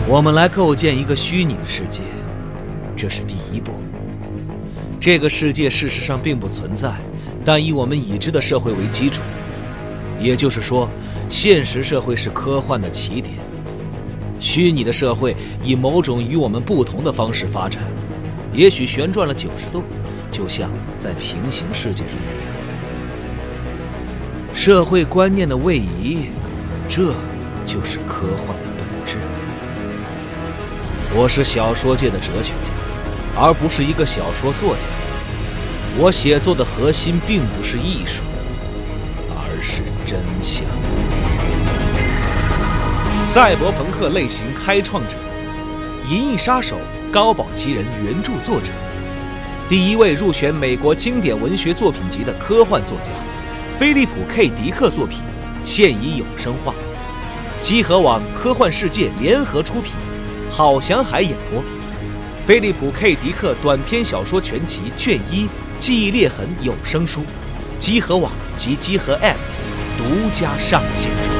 我们来构建一个虚拟的世界，这是第一步。这个世界事实上并不存在，但以我们已知的社会为基础，也就是说，现实社会是科幻的起点，虚拟的社会以某种与我们不同的方式发展，也许旋转了90度，就像在平行世界中那样。社会观念的位移，这就是科幻的本质。我是小说界的哲学家，而不是一个小说作家。我写作的核心并不是艺术，而是真相。赛博朋克类型开创者，《银翼杀手》高保奇人原著作者，第一位入选美国经典文学作品集的科幻作家，菲利普 ·K. 迪克作品现已永生化，集合网科幻世界联合出品，郝祥海演播。菲利普 ·K. 迪克短篇小说全集卷1记忆裂痕有声书，集合网及集合 App 独家上线中。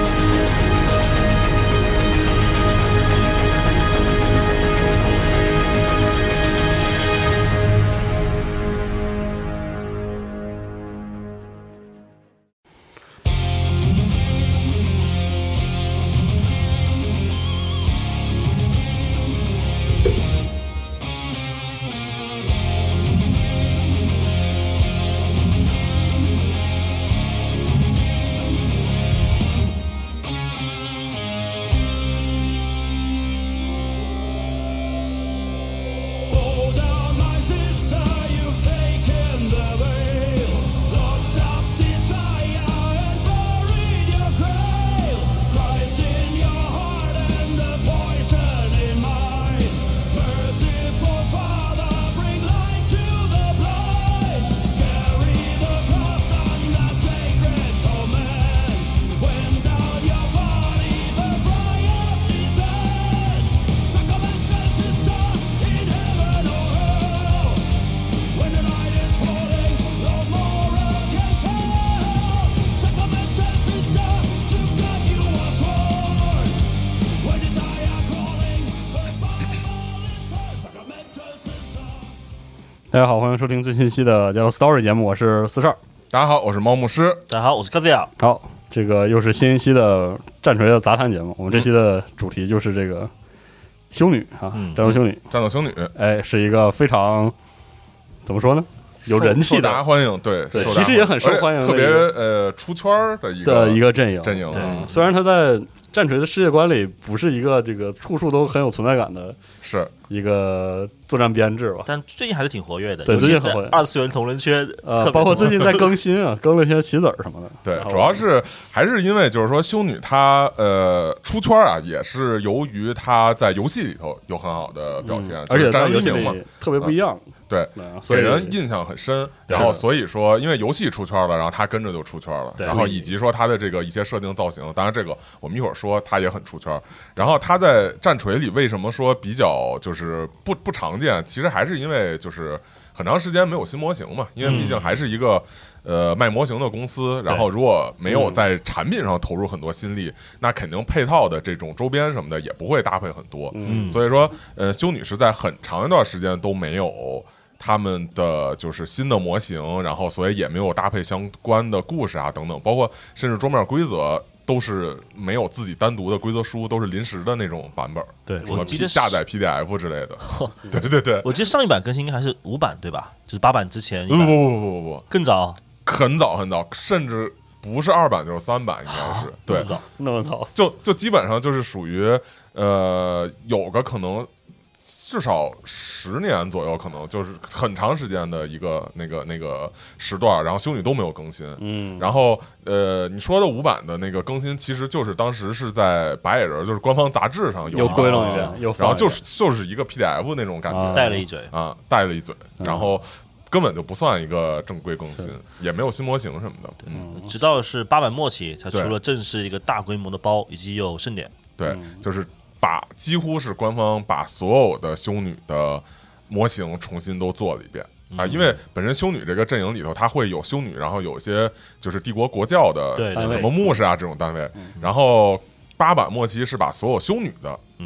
大家好，欢迎收听最新期的叫做 Story 节目，我是四少。 大家好，我是猫牧师。 大家好，我是柯子雅。 好，这个又是新一期的战锤的杂谈节目。我们这期的主题就是这个修女啊，战斗修女， 战斗修女， 哎，是一个非常怎么说呢，有人气的， 受大家欢迎，对， 其实也很受欢迎的， 特别出圈的一个阵营。虽然他在战锤的世界观里不是一个这个处处都很有存在感的， 是一个作战编制吧， 但最近还是挺活跃的。 对，最近很活跃。 二次元同人圈， 包括最近在更新啊，更了一些棋子儿什么的。 对，主要是还是因为就是说修女她出圈啊，也是由于她在游戏里头有很好的表现， 而且战斗型嘛， 特别不一样。 对，给人印象很深。然后所以说，因为游戏出圈了，然后他跟着就出圈了。然后以及说他的这个一些设定造型，当然这个我们一会儿说他也很出圈。然后他在战锤里为什么说比较就是不常见？其实还是因为就是很长时间没有新模型嘛，因为毕竟还是一个卖模型的公司，然后如果没有在产品上投入很多心力，那肯定配套的这种周边什么的也不会搭配很多。所以说修女是在很长一段时间都没有他们的就是新的模型，然后所以也没有搭配相关的故事啊等等，包括甚至桌面规则都是没有自己单独的规则书，都是临时的那种版本。 对， 什么下载 PDF 之类的。对对对， 我记得上一版更新应该还是5版对吧？就是8版之前。 不， 更早， 很早，甚至不是2版就是3版，应该是。对， 那么早， 就基本上就是属于有个可能。至少10年左右，可能就是很长时间的一个那个时段，然后修女都没有更新。然后你说的5版的那个更新，其实就是当时是在白野人，就是官方杂志上有归拢一下， 然后就是一个 PDF 那种感觉， 带了一嘴啊，带了一嘴，然后根本就不算一个正规更新，也没有新模型什么的。 直到是8版末期才出了正式一个大规模的包，以及有盛典。 对，就是几乎是官方把所有的修女的模型重新都做了一遍啊，因为本身修女这个阵营里头，它会有修女，然后有一些就是帝国国教的什么牧师啊这种单位，然后8版末期是把所有修女的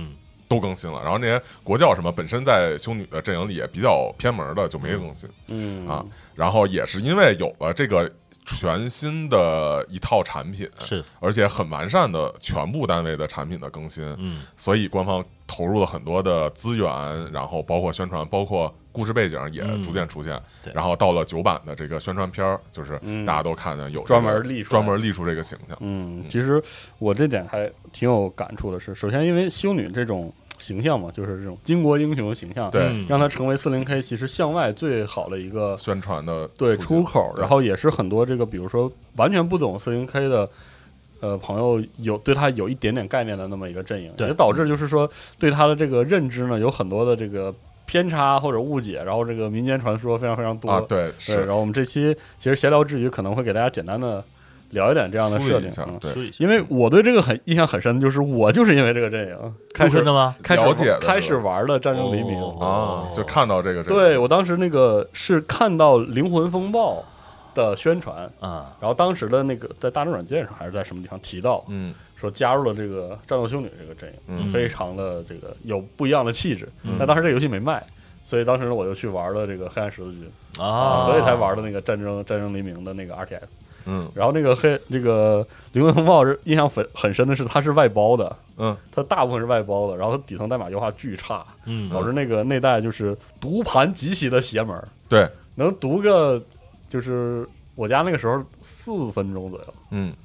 都更新了，然后那些国教什么本身在修女的阵营里也比较偏门的就没更新，然后也是因为有了这个全新的一套产品， 是而且很完善的全部单位的产品的更新，所以官方投入了很多的资源，然后包括宣传，包括故事背景也逐渐出现，然后到了9版的这个宣传片儿，就是大家都看见有专门立出这个形象。 其实我这点还挺有感触的是，首先因为修女这种形象嘛，就是这种巾帼英雄的形象， 对， 让它成为40K 其实向外最好的一个宣传的对出口，然后也是很多这个比如说完全不懂40K 的朋友对他有一点点概念的那么一个阵营，也导致就是说对他的这个认知呢有很多的这个偏差或者误解，然后这个民间传说非常非常多啊，对， 然后我们这期其实闲聊之余可能会给大家简单的聊一点这样的设定， 对， 因为我对这个印象很深，就是我就是因为这个阵营开始玩的战争黎明就看到这个， 对，我当时那个是看到灵魂风暴的宣传然后当时的那个在大众软件上还是在什么地方提到，说加入了这个战斗修女这个阵营，非常的这个有不一样的气质，但当时这个游戏没卖，所以当时我就去玩了这个黑暗十字军所以才玩的那个战争黎明的那个 RTS，然后那个这个灵魂风暴印象很深的是它是外包的，它大部分是外包的，然后它底层代码优化巨差，导致那个内代就是读盘极其的邪门， 对， 能读个就是我家那个时候4分钟左右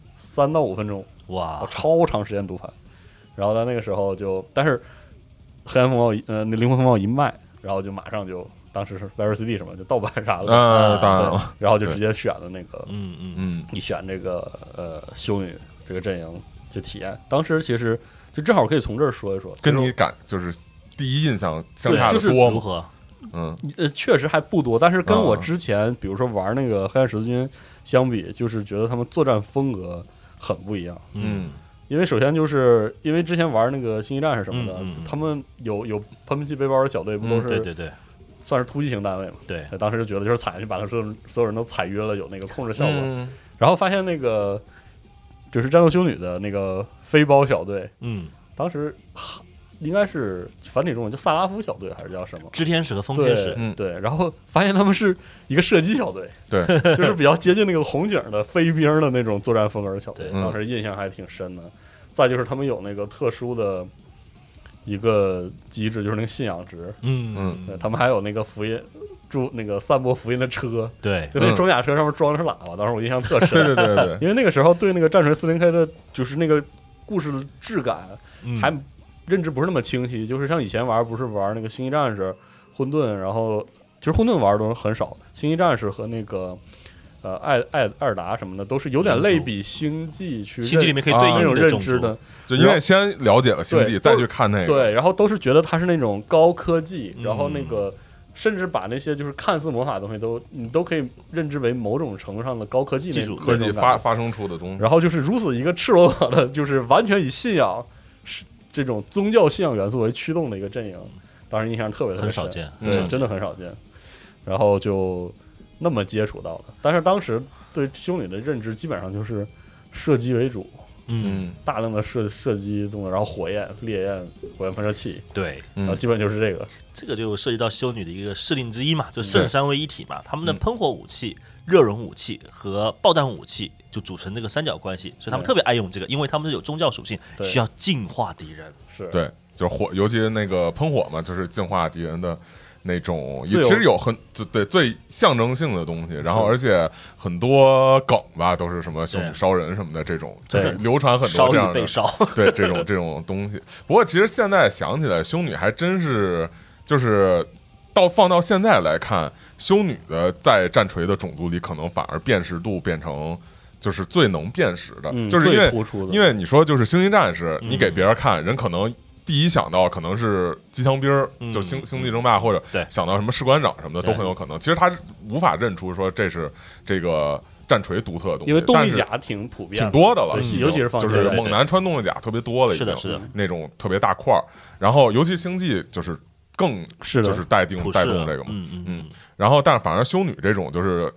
，3到5分钟， 哇， 超长时间读盘，然后在那个时候但是黑暗风暴那灵魂风暴一卖，然后就马上就当时是 Virus CD 什么就盗版啥的当然了， 然后就直接选了那个你选这个修女这个阵营就体验，当时其实就正好可以从这儿说一说， 跟你就是第一印象相差的多如何？ 确实还不多，但是跟我之前比如说玩那个黑暗十字军相比，就是觉得他们作战风格很不一样。因为首先就是因为之前玩那个星际战士什么的，他们有喷气背包的小队，不都是对， 算是突击型单位嘛？对，当时就觉得就是踩下去把他所有人都踩晕了，有那个控制效果。然后发现那个就是战斗修女的那个背包小队，当时应该是繁体中文叫萨拉夫小队还是叫什么？ 织天使和风天使， 对，然后发现他们是一个射击小队， 对， 就是比较接近那个红警的飞兵的那种作战风格的小队，当时印象还挺深的。再就是他们有那个特殊的一个机制，就是那个信仰值，他们还有那个福音那个散播福音的车， 对， 就那装甲车上面装的是喇叭，当时我印象特深， 对， 因为那个时候对那个战锤40K的，就是那个故事的质感还认知不是那么清晰，就是像以前不是玩那个星际战士、混沌，然后其实混沌玩的都很少，星际战士和那个艾尔达什么的都是有点类比星际去星际里面可以对应那种认知的， 就因为先了解了星际再去看那个， 对，然后都是觉得它是那种高科技，然后那个甚至把那些就是看似魔法的东西你都可以认知为某种程度上的高科技技术科技发生出的东西， 然后就是如此一个赤裸裸的，就是完全以信仰这种宗教信仰元素为驱动的一个阵营，当时印象特别很少见， 对，真的很少见。然后就那么接触到的，但是当时对修女的认知基本上就是射击为主，大量的射击动作，然后火焰、烈焰、火焰喷射器， 对， 然后基本就是这个。 这个就涉及到修女的一个设定之一嘛，就圣三位一体嘛，他们的喷火武器、热熔武器和爆弹武器就组成这个三角关系，所以他们特别爱用这个，因为他们有宗教属性，需要净化敌人。 是对，就是火，尤其那个喷火嘛，就是净化敌人的那种，也其实有最象征性的东西，然后而且很多梗吧，都是什么修女烧人什么的这种，就是流传很多这样的， 被烧， 对这种东西。不过其实现在想起来，修女还真是就是放到现在来看，修女的在战锤的种族里，可能反而辨识度变成就是最能辨识的，就是因为你说就是星际战士，你给别人看，人可能第一想到可能是机枪兵，就星际争霸，或者想到什么士官长什么的都很有可能。其实他无法认出说这是这个战锤独特的东西， 因为动力甲挺普遍、 挺多的了， 尤其是就是猛男穿动力甲特别多了，已经是的， 那种特别大块儿。然后尤其星际就是更就是带动这个嘛，然后但是反而修女这种就是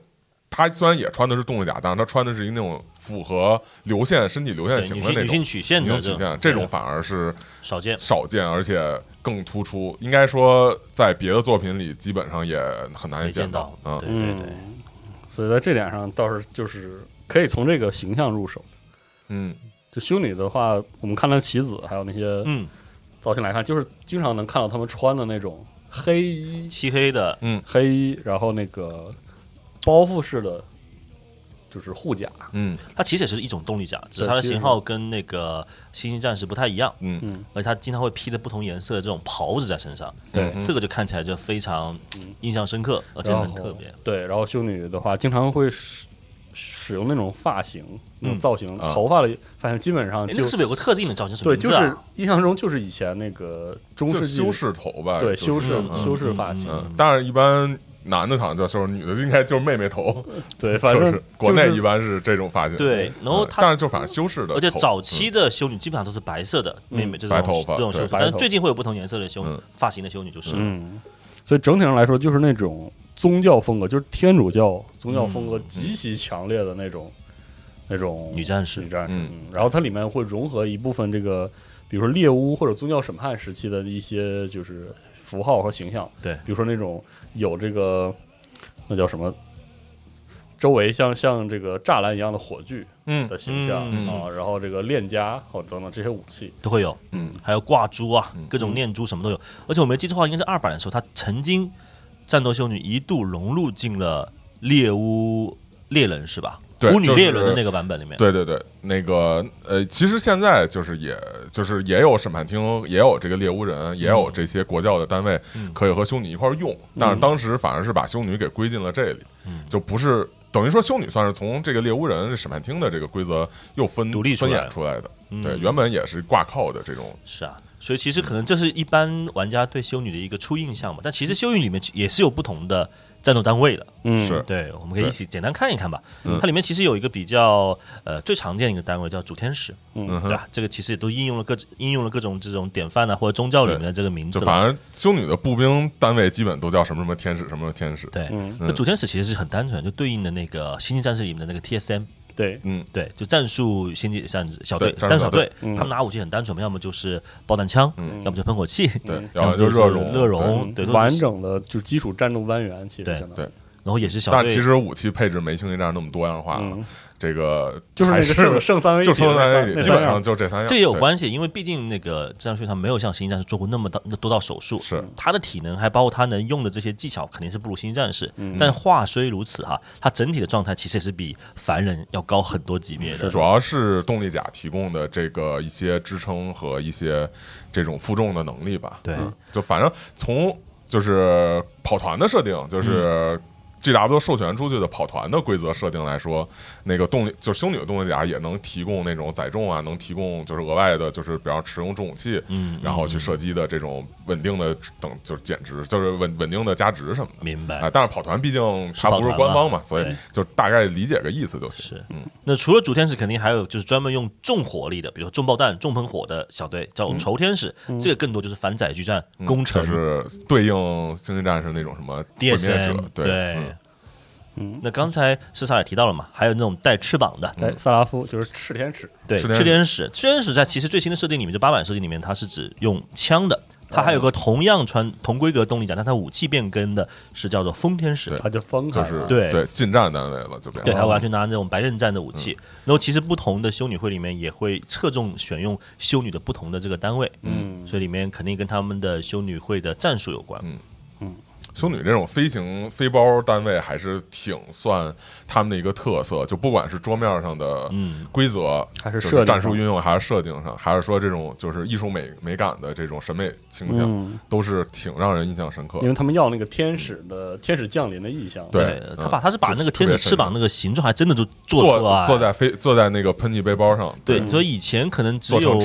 她虽然也穿的是动力甲，但是她穿的是一个那种符合身体流线型的那种女性曲线的这种反而是少见， 而且更突出。应该说，在别的作品里基本上也很难见到。 对对对。 所以在这点上倒是就是可以从这个形象入手。就修女的话，我们看她棋子还有那些造型来看，就是经常能看到他们穿的那种黑衣， 漆黑的黑衣，然后那个包覆式的。就是护甲， 它其实也是一种动力甲，只是它的型号跟那个星际战士不太一样，而且它经常会披着不同颜色的这种袍子在身上， 对， 这个就看起来就非常印象深刻，而且很特别。 对，然后修女的话，经常会使用那种发型、那种造型，头发的发型基本上就那个是不是有个特定的造型？ 对，就是印象中就是以前那个中世纪修饰头吧， 对，修饰发型， 当然一般。男的好像叫修饰，女的应该就是妹妹头。 对，反正国内一般是这种发型。 对，然后但是就反正修饰的， 而且早期的修女基本上都是白色的，妹妹这种白头发这种修饰，但是最近会有不同颜色的发型的修女，就是。 所以整体上来说，就是那种宗教风格，就是天主教宗教风格极其强烈的那种女战士。 然后它里面会融合一部分这个，比如说猎巫或者宗教审判时期的一些就是符号和形象。 对， 比如说那种有这个那叫什么，周围像这个栅栏一样的火炬的形象啊，然后这个链枷等等这些武器都会有，还有挂珠啊，各种念珠什么都有。而且我没记错的话，应该是2版的时候，他曾经战斗修女一度融入进了猎巫猎人是吧？ 对， 巫女猎人的那个版本里面， 对，那个其实现在也有审判厅，也有这个猎巫人，也有这些国教的单位可以和修女一块用，但是当时反而是把修女给归进了这里，就不是等于说修女算是从这个猎巫人审判厅的这个规则又独立分演出来的，对，原本也是挂靠的这种。 是啊，所以其实可能这是一般玩家对修女的一个初印象嘛，但其实修女里面也是有不同的战斗单位的， 是对，我们可以一起简单看一看吧。它里面其实有一个比较最常见的一个单位叫主天使，对吧？这个其实也都应用了各种这种典范啊，或者宗教里面的这个名字。 就反正修女的步兵单位基本都叫什么什么天使，什么天使。 对，那主天使其实是很单纯，就对应的那个星际战士里面的那个 TSM。 对， 对，就战术星际战士小队，单小队，他们拿武器很单纯嘛，要么就是爆弹枪，要么就喷火器， 对， 要么就是热熔，对， 完整的就是基础战斗单元，其实对。 然后也是小队，但其实武器配置没星际战士那么多样化了。这个就是那个圣三位一体， 就圣三位一体，基本上就这3样。 这也有关系，因为毕竟那个战术他没有像星际战士做过那么多道手术， 是他的体能还包括他能用的这些技巧，肯定是不如星际战士。但话虽如此哈，他整体的状态其实也是比凡人要高很多级别的。 主要是动力甲提供的这个一些支撑和一些这种负重的能力吧。 对， 就反正从就是跑团的设定，就是GW 授权出去的跑团的规则设定来说，那个就修女的动力甲也能提供那种载重啊，能提供就是额外的，就是比方使用重武器，然后去射击的这种稳定的就是减值，就是稳定的加值什么的。 明白。 但是跑团毕竟它不是官方嘛，所以就大概理解个意思就行。 是，那除了主天使，肯定还有就是专门用重火力的，比如说重爆弹、重喷火的小队，叫仇天使。这个更多就是反载具战、攻城， 就是对应星际战士那种什么毁灭者，对。 那刚才施萨也提到了嘛，还有那种带翅膀的， 萨拉夫就是赤天使， 对，赤天使在其实最新的设定里面，就8版设定里面，它是只用枪的。它还有个同样同规格动力甲，但它武器变更的是叫做风天使， 它就分开了， 对近战单位了，就变对，它完全拿那种白刃战的武器。然后其实不同的修女会里面也会侧重选用修女的不同的这个单位，所以里面肯定跟他们的修女会的战术有关， 修女这种飞行飞包单位还是挺算他们的一个特色，就不管是桌面上的规则， 还是设战术运用，还是设定上，还是说这种就是艺术美感的这种审美倾向，都是挺让人印象深刻的。 因为他们要那个天使降临的意象， 对，他是把那个天使翅膀那个形状还真的就做出来， 坐在那个喷气背包上。 对，所以以前可能只有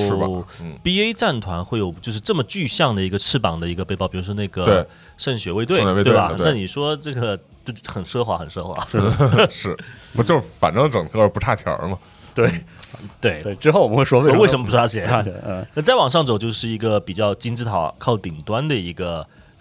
BA 战团会有就是这么具象的一个翅膀的一个背包，比如说那个圣血卫队。对吧？那你说这个就很奢华，很奢华， 是不就是反正整个不差钱嘛？ 对。之后我们会说为什么不差钱？那再往上走就是一个比较金字塔靠顶端的一个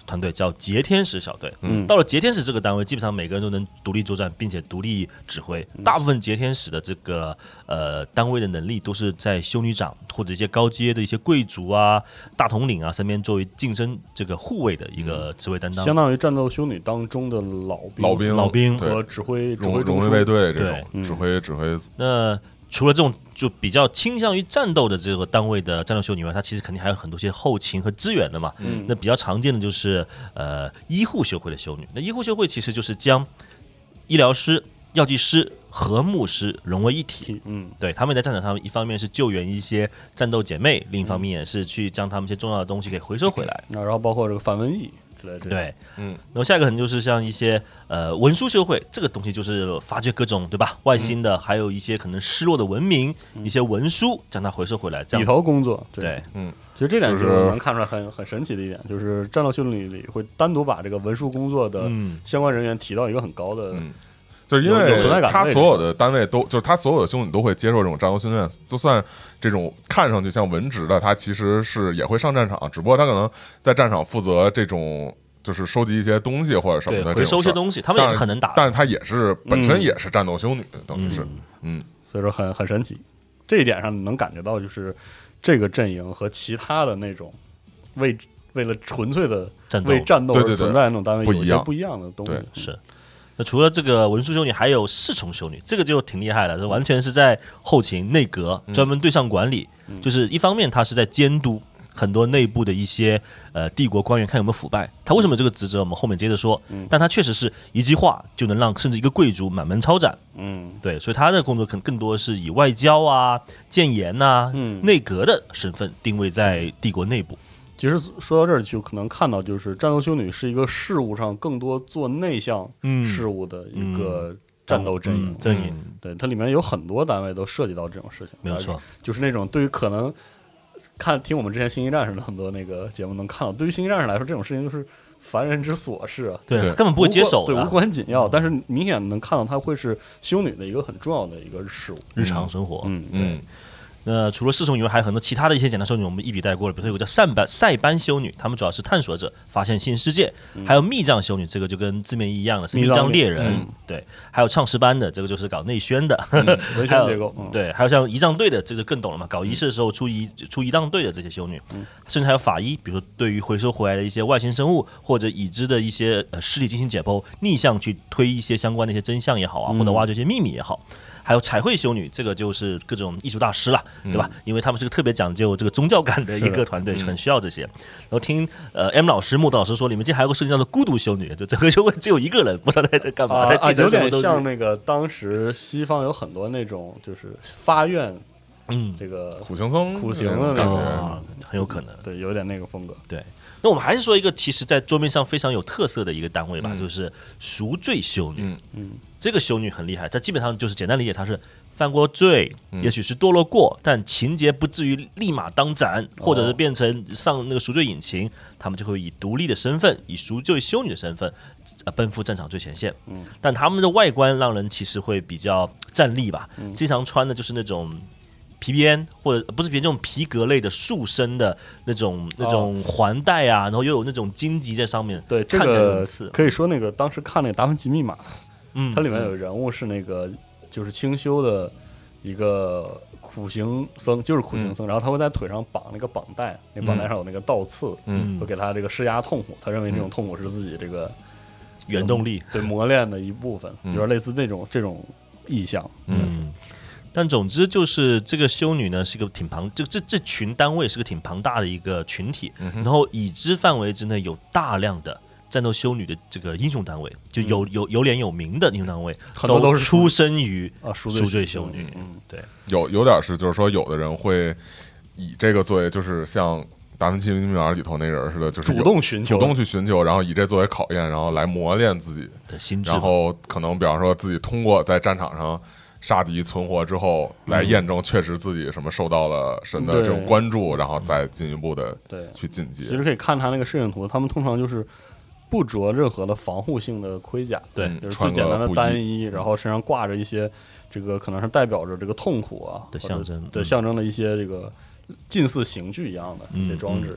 团队叫劫天使小队。到了劫天使这个单位，基本上每个人都能独立作战，并且独立指挥。大部分劫天使的这个单位的能力都是在修女长或者一些高阶的一些贵族啊、大统领啊身边作为晋升这个护卫的一个职位担当， 相当于战斗修女当中的老兵和指挥荣誉卫队这种指挥。 那除了这种就比较倾向于战斗的这个单位的战斗修女外，它其实肯定还有很多些后勤和支援的嘛。那比较常见的就是医护修会的修女。那医护修会其实就是将医疗师、药剂师和牧师融为一体。对，他们在战场上一方面是救援一些战斗姐妹，另一方面也是去将他们一些重要的东西给回收回来。 然后包括这个反瘟疫。 对，然后下一个可能就是像一些文书修会，这个东西就是发掘各种对吧外星的，还有一些可能失落的文明，一些文书将它回收回来，这样里头工作。 对， 其实这点就是能看出来很神奇的一点，就是战斗修女里会单独把这个文书工作的相关人员提到一个很高的。 就是因为他所有的单位都就是他所有的修女都会接受这种战斗训练，就算这种看上去像文职的，他其实是也会上战场，只不过他可能在战场负责这种就是收集一些东西或者什么的， 回收一些东西，他们也是很能打， 但是他也是本身也是战斗修女，等于是所以说很神奇。这一点上能感觉到，就是这个阵营和其他的那种为了纯粹的为战斗而存在的那种单位有一些不一样的东西。 是。那除了这个文书修女，还有侍从修女，这个就挺厉害了，这完全是在后勤内阁专门对上管理，就是一方面他是在监督很多内部的一些帝国官员看有没有腐败，他为什么有这个职责我们后面接着说，但他确实是一句话就能让甚至一个贵族满门抄斩，对，所以他的工作可能更多是以外交啊、谏言啊、内阁的身份定位在帝国内部。 其实说到这儿，就可能看到，就是战斗修女是一个事务上更多做内向事务的一个战斗阵营。对，它里面有很多单位都涉及到这种事情。 没有错， 就是那种对于可能听我们之前星际战士的很多那个节目能看到，对于星际战士来说，这种事情就是凡人之琐事啊， 对，根本不会接手的， 对，无关紧要。但是明显能看到，它会是修女的一个很重要的一个事务， 日常生活。 对。 那除了侍从以外，还有很多其他的一些简单修女，我们一笔带过了。比如说有个叫塞班修女，他们主要是探索者，发现新世界；还有密藏修女，这个就跟字面一样的，是密藏猎人。对，还有唱诗班的，这个就是搞内宣的， 维权结构。 对，还有像仪仗队的，这个更懂了嘛，搞仪式的时候出仪仗队的这些修女，甚至还有法医，比如说对于回收回来的一些外星生物或者已知的一些尸体进行解剖，逆向去推一些相关的一些真相也好啊，或者挖掘一些秘密也好。还有彩绘修女，这个就是各种艺术大师了，对吧？因为他们是个特别讲究这个宗教感的一个团队，很需要这些。然后听M 老师、木道老师说，里面竟还有个设定叫做孤独修女，就整个修会只有一个人，不知道他在干嘛。 有点像那个当时西方有很多那种就是发愿，这个苦行僧、 苦行的那种，很有可能， 对，有点那个风格。 对，那我们还是说一个其实在桌面上非常有特色的一个单位吧，就是赎罪修女。这个修女很厉害，她基本上就是简单理解，她是犯过罪，也许是堕落过，但情节不至于立马当斩，或者是变成上那个赎罪引擎，他们就会以独立的身份，以赎罪修女的身份，奔赴战场最前线。但他们的外观让人其实会比较站立吧，经常穿的就是那种皮鞭，或者不是皮鞭，这种皮革类的束身的那种环带啊，然后又有那种荆棘在上面。 对，这个可以说那个当时看那个《达芬奇密码》。它里面有人物是那个就是清修的一个苦行僧，就是苦行僧，然后他会在腿上绑那个绑带，那绑带上有那个倒刺，会给他这个施压痛苦，他认为这种痛苦是自己这个原动力， 对磨练的一部分，有点类似这种意象。 但总之就是这个修女呢是个挺这群单位是个挺庞大的一个群体，然后已知范围之内有大量的战斗修女的这个英雄单位，就有脸有名的英雄单位， 很多都是出身于赎罪修女。对， 有点是，就是说有的人会以这个作为，就是像达芬奇密码里头那人似的，就是主动去寻求，然后以这作为考验，然后来磨练自己的心智， 然后可能比方说自己通过在战场上杀敌存活之后，来验证确实自己什么受到了神的这种关注，然后再进一步的去晋级。 其实可以看他那个摄影图，他们通常就是不着任何的防护性的盔甲， 对， 就是最简单的单衣，然后身上挂着一些这个可能是代表着这个痛苦啊的象征， 象征的一些这个近似刑具一样的一些装置，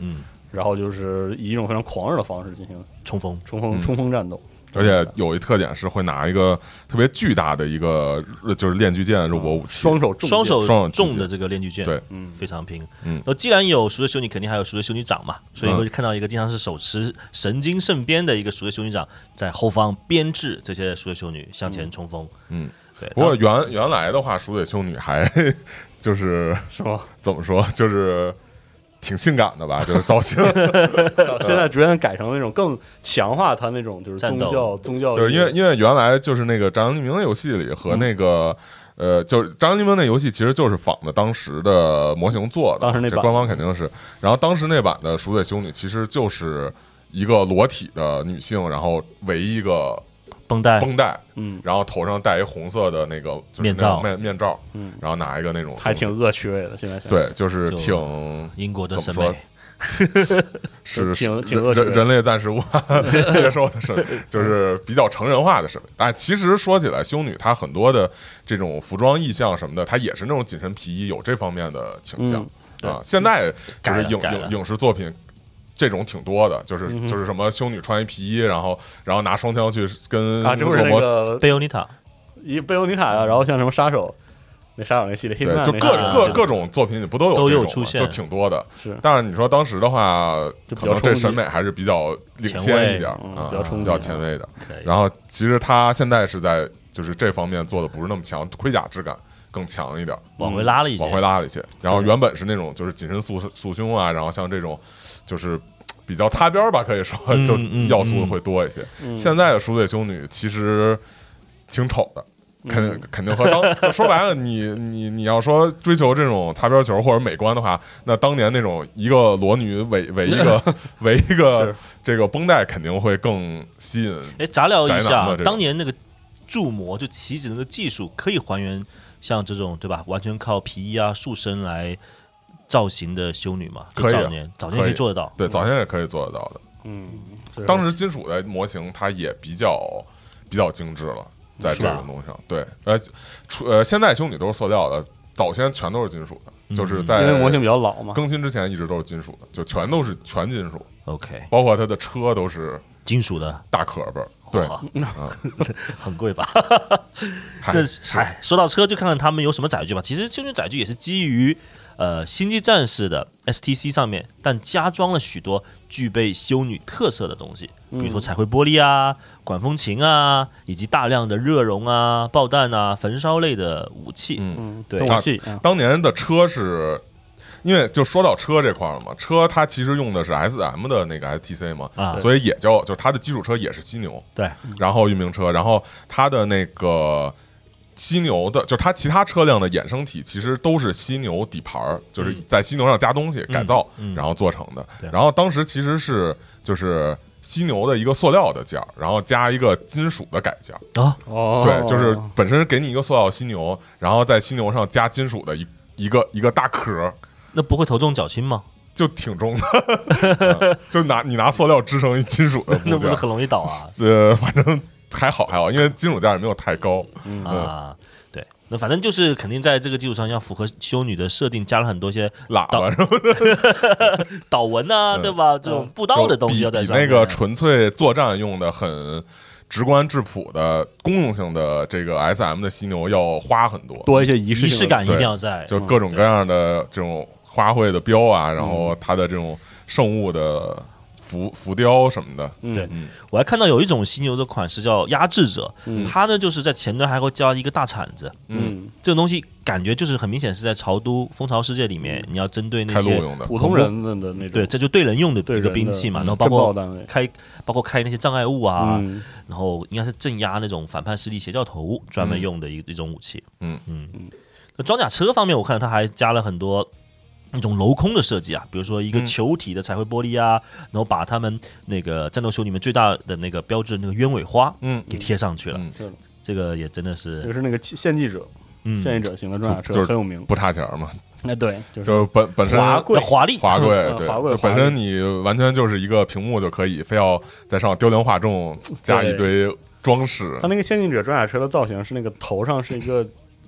然后就是以一种非常狂热的方式进行冲锋战斗。 而且有一特点是会拿一个特别巨大的一个就是链锯剑肉搏武器， 双手重的这个链锯剑， 对， 非常拼。既然有赎罪修女，肯定还有赎罪修女长嘛，所以会看到一个经常是手持神经圣鞭的一个赎罪修女长在后方编制这些赎罪修女向前冲锋。对。 不过原来的话，赎罪修女还就是吗？ 怎么说，就是挺性感的吧，就是造型。 现在逐渐改成那种更强化它那种就是宗教， 就是因为原来就是那个《战争黎明》的游戏里和那个就是《战争黎明》的游戏其实就是仿的当时的模型做的， 当时那版这官方肯定是。然后当时那版的赎罪修女其实就是一个裸体的女性，然后围一个绷带，然后头上戴一红色的那个就是面罩，然后拿一个那种还挺恶趣味的。现在对，就是挺英国的审美， 是挺恶趣味的， 人类暂时无法接受的审美，就是比较成人化的审美。但其实说起来，修女她很多的这种服装意象什么的，她也是那种紧身皮衣，有这方面的倾向啊。现在就是影视作品。这种挺多的，就是什么修女穿一皮衣，然后拿双枪去跟这不是那个贝欧妮塔呀，然后像什么杀手那系列，黑就各种作品里不都有出现， 就挺多的。 是， 但是你说当时的话，可能这审美还是比较领先一点啊，比较前卫的。然后其实他现在是在就是这方面做的不是那么强，盔甲质感更强一点， 往回拉了一些。 然后原本是那种就是紧身束胸啊，然后像这种。就是比较擦边吧，可以说就要素会多一些。现在的赎罪修女其实挺丑的，肯定和当说白了，你要说追求这种擦边球或者美观的话，那当年那种一个裸女围一个这个绷带肯定会更吸引。 杂聊一下，当年那个铸模就棋子那个技术可以还原像这种对吧？完全靠皮衣啊束身来。造型的修女嘛， 可以， 早年可以做得到， 对，早年也可以做得到的。当时金属的模型它也比较精致了，在这种东西上，对，现在修女都是塑料的，早先全都是金属的，就是在因为模型比较老嘛， 更新之前一直都是金属的，就全金属。 OK， 包括它的车都是金属的大壳儿，对， 很贵吧？说到车，就看看他们有什么载具吧。其实修女载具也是基于。星际战士的 STC 上面，但加装了许多具备修女特色的东西，比如说彩绘玻璃啊、管风琴啊，以及大量的热熔啊、爆弹啊、焚烧类的武器。对， 武器。 当年的车是，因为就说到车这块了嘛，车它其实用的是 SM 的那个 STC 嘛，所以也就是它的基础车也是犀牛， 对， 然后运兵车，然后它的那个。犀牛的，就它其他车辆的衍生体，其实都是犀牛底盘，就是在犀牛上加东西改造，然后做成的。然后当时其实是就是犀牛的一个塑料的件，然后加一个金属的改件对，就是本身给你一个塑料犀牛，然后在犀牛上加金属的一个大壳， 那不会头重脚轻吗？ 就挺重的，就你拿塑料支撑一金属的部件， 那不是很容易倒啊？ 反正。还好，因为金属件也没有太高对，那反正就是肯定在这个基础上要符合修女的设定，加了很多些喇叭什么的导纹啊，对吧？这种步道的东西要在上面。 比那个纯粹作战用的很直观质朴的公用性的这个 SM 的犀牛要花很多一些仪式感一定要在， 就各种各样的这种花卉的标啊，然后它的这种圣物的。浮雕什么的， 对，我还看到有一种犀牛的款式叫压制者，它呢就是在前端还会加一个大铲子，这种东西感觉就是很明显是在朝都蜂巢世界里面，你要针对那些普通人的那种， 对，这就对人用的一个兵器嘛，然后包括开那些障碍物啊，然后应该是镇压那种反叛势力邪教头专门用的一种武器，那装甲车方面，我看到它还加了很多。那种镂空的设计啊，比如说一个球体的彩绘玻璃啊，然后把他们那个战斗秀里面最大的那个标志那个鸢尾花，给贴上去了。这个也真的是， 就是那个献祭者型的装甲车很有名， 不差钱嘛。 对， 就是本身华贵， 对，就本身你完全就是一个屏幕就可以，非要在上雕梁画栋加一堆装饰。 它那个献祭者装甲车的造型是那个头上是一个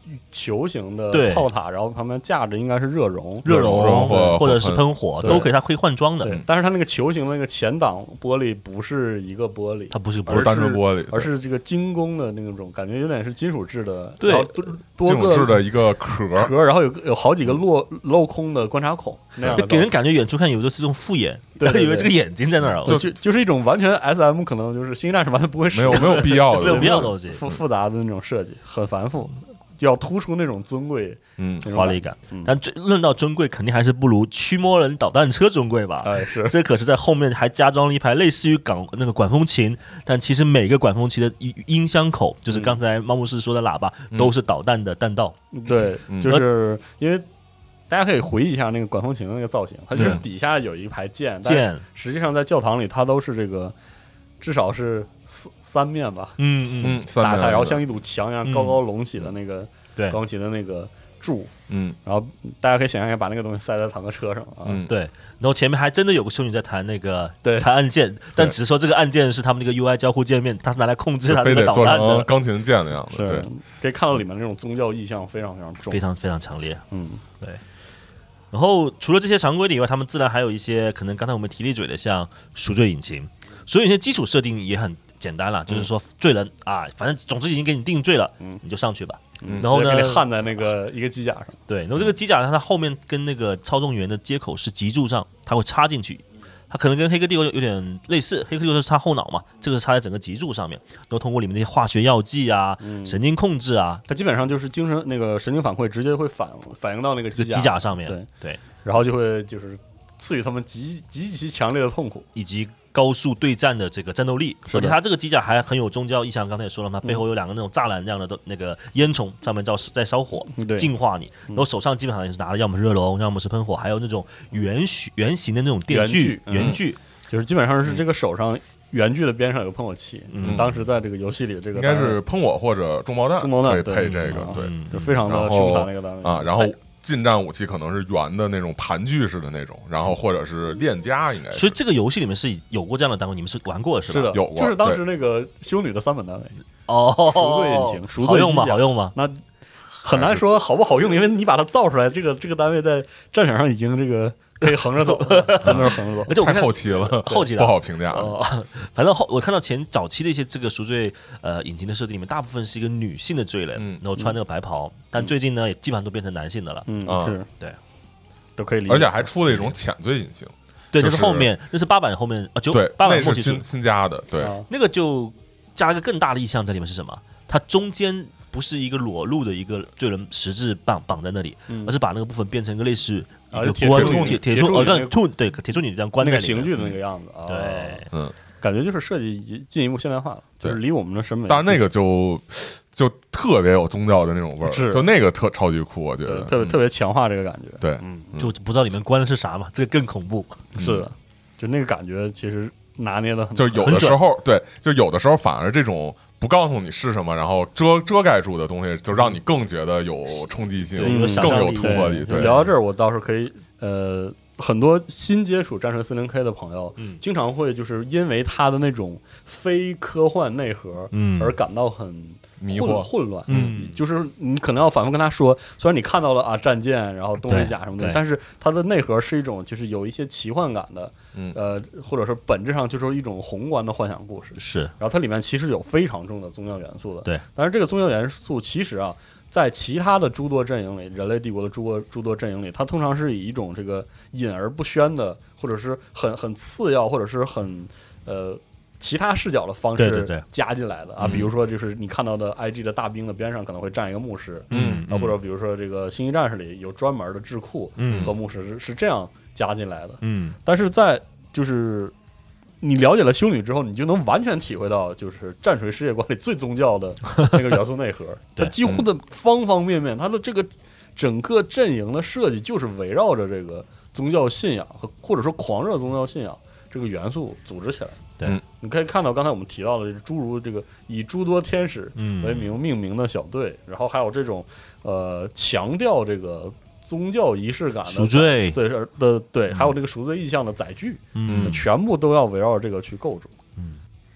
球形的炮塔，然后旁边架着应该是热熔或者是喷火都可以，它可以换装的。 对，但是它那个球形的那个前挡玻璃不是一个玻璃， 它不是单纯玻璃， 而是这个精工的那种感觉，有点是金属制的， 对， 多个金属制的一个壳， 然后有好几个镂空的观察孔，那样给人感觉远处看有的是这种复眼，对，以为这个眼睛在那儿， 就是一种完全 SM 可能就是星际战士完全不会使用， 没有必要的， 没有必要的东西， 复杂的那种设计很繁复。要突出那种尊贵， 华丽感。但论到尊贵，肯定还是不如驱魔人导弹车尊贵吧？ 是， 这可是在后面还加装了一排类似于那个管风琴，但其实每个管风琴的音箱口，就是刚才猫牧师说的喇叭，都是导弹的弹道。 对，就是因为大家可以回忆一下那个管风琴的那个造型，它就是底下有一排键，但实际上在教堂里它都是这个，至少是三面吧，打开，然后像一堵墙一样高高隆起的那个钢琴的那个柱，然后大家可以想象一下，把那个东西塞在坦克车上啊， 对，然后前面还真的有个修女在弹那个弹按键，但只是说这个按键是他们那个 UI 交互界面，它是拿来控制它那个导弹的钢琴键的样子，对， 可以看到里面那种宗教意象非常非常重， 非常非常强烈，对。然后除了这些常规的以外，他们自然还有一些可能刚才我们提了一嘴的，像赎罪引擎，所以一些基础设定也很简单了，就是说罪人啊，反正总之已经给你定罪了，你就上去吧。然后呢， 给你焊在那个一个机甲上。 对，然后这个机甲它后面跟那个操纵员的接口是脊柱上，它会插进去。它可能跟黑客帝国有点类似，黑客帝国是插后脑嘛，这个是插在整个脊柱上面，然后通过里面那些化学药剂啊、神经控制啊， 它基本上就是精神那个神经反馈直接会反映到那个机甲上面，对， 然后就会就是赐予他们极其强烈的痛苦以及高速对战的这个战斗力，而且它这个机甲还很有宗教意象。刚才也说了嘛，背后有两个那种栅栏这样的那个烟囱，上面在烧火，净化你。然后手上基本上也是拿的，要么是热熔，要么是喷火，还有那种圆形的那种电锯，圆锯， 就是基本上是这个手上圆锯的边上有个喷火器。当时在这个游戏里，这个应该是喷火或者重炮弹可以配这个，对， 就非常的凶残那个单位啊，然后。近战武器可能是圆的那种盘踞式的那种，然后或者是链夹，应该是。 所以这个游戏里面是有过这样的单位，你们是玩过是吧？ 是的， 有过， 就是当时那个修女的3本单位。 赎罪引擎，赎罪好用吗？好用吗？ 那很难说好不好用，因为你把它造出来，这个单位在战场上已经这个可以横着走，真的是横着走， 而且我太后期了， 后期不好评价。 反正我看到早期的一些这个赎罪引擎的设定里面，大部分是一个女性的罪人，然后穿那个白袍，但最近呢也基本上都变成男性的了。 是， 对， 都可以理解。 而且还出了一种潜罪引擎， 对，那是后面，那是8版后面对 ，8版后期新加的，对， 那个就加了一个更大的意象在里面是什么？它中间不是一个裸露的一个罪人十字绑在那里，而是把那个部分变成一个类似一个铁柱女这样关在那个刑具的那个样子。 对， 感觉就是设计进一步现代化了，就是离我们的审美。 但是那个就特别有宗教的那种味儿，就那个超级酷，我觉得特别强化这个感觉。 对， 就不知道里面关的是啥嘛，这个更恐怖。 是的，就那个感觉其实拿捏的很， 就有的时候对，就有的时候反而这种不告诉你是什么，然后遮盖住的东西，就让你更觉得有冲击性，更有突破力。对， 聊到这儿，我倒是可以很多新接触战锤 40K 的朋友，经常会就是因为它的那种非科幻内核，而感到很迷惑混乱。就是你可能要反复跟他说，虽然你看到了啊战舰，然后动力甲什么的，但是它的内核是一种就是有一些奇幻感的，或者说本质上就是一种宏观的幻想故事。 是， 然后它里面其实有非常重的宗教元素的。 对， 但是这个宗教元素其实啊，在其他的诸多阵营里，人类帝国的诸多阵营里，它通常是以一种这个隐而不宣的，或者是很次要，或者是很其他视角的方式加进来的啊。比如说，就是你看到的 IG 的大兵的边上可能会站一个牧师，或者比如说这个星际战士里有专门的智库和牧师是这样加进来的。但是在就是你了解了修女之后，你就能完全体会到，就是战锤世界观里最宗教的那个元素内核。它几乎的方方面面，它的这个整个阵营的设计就是围绕着这个宗教信仰或者说狂热宗教信仰这个元素组织起来。 对， 你可以看到刚才我们提到的诸如这个以诸多天使为命名的小队，然后还有这种强调这个宗教仪式感的赎罪， 对，还有这个赎罪意象的载具，全部都要围绕这个去构筑。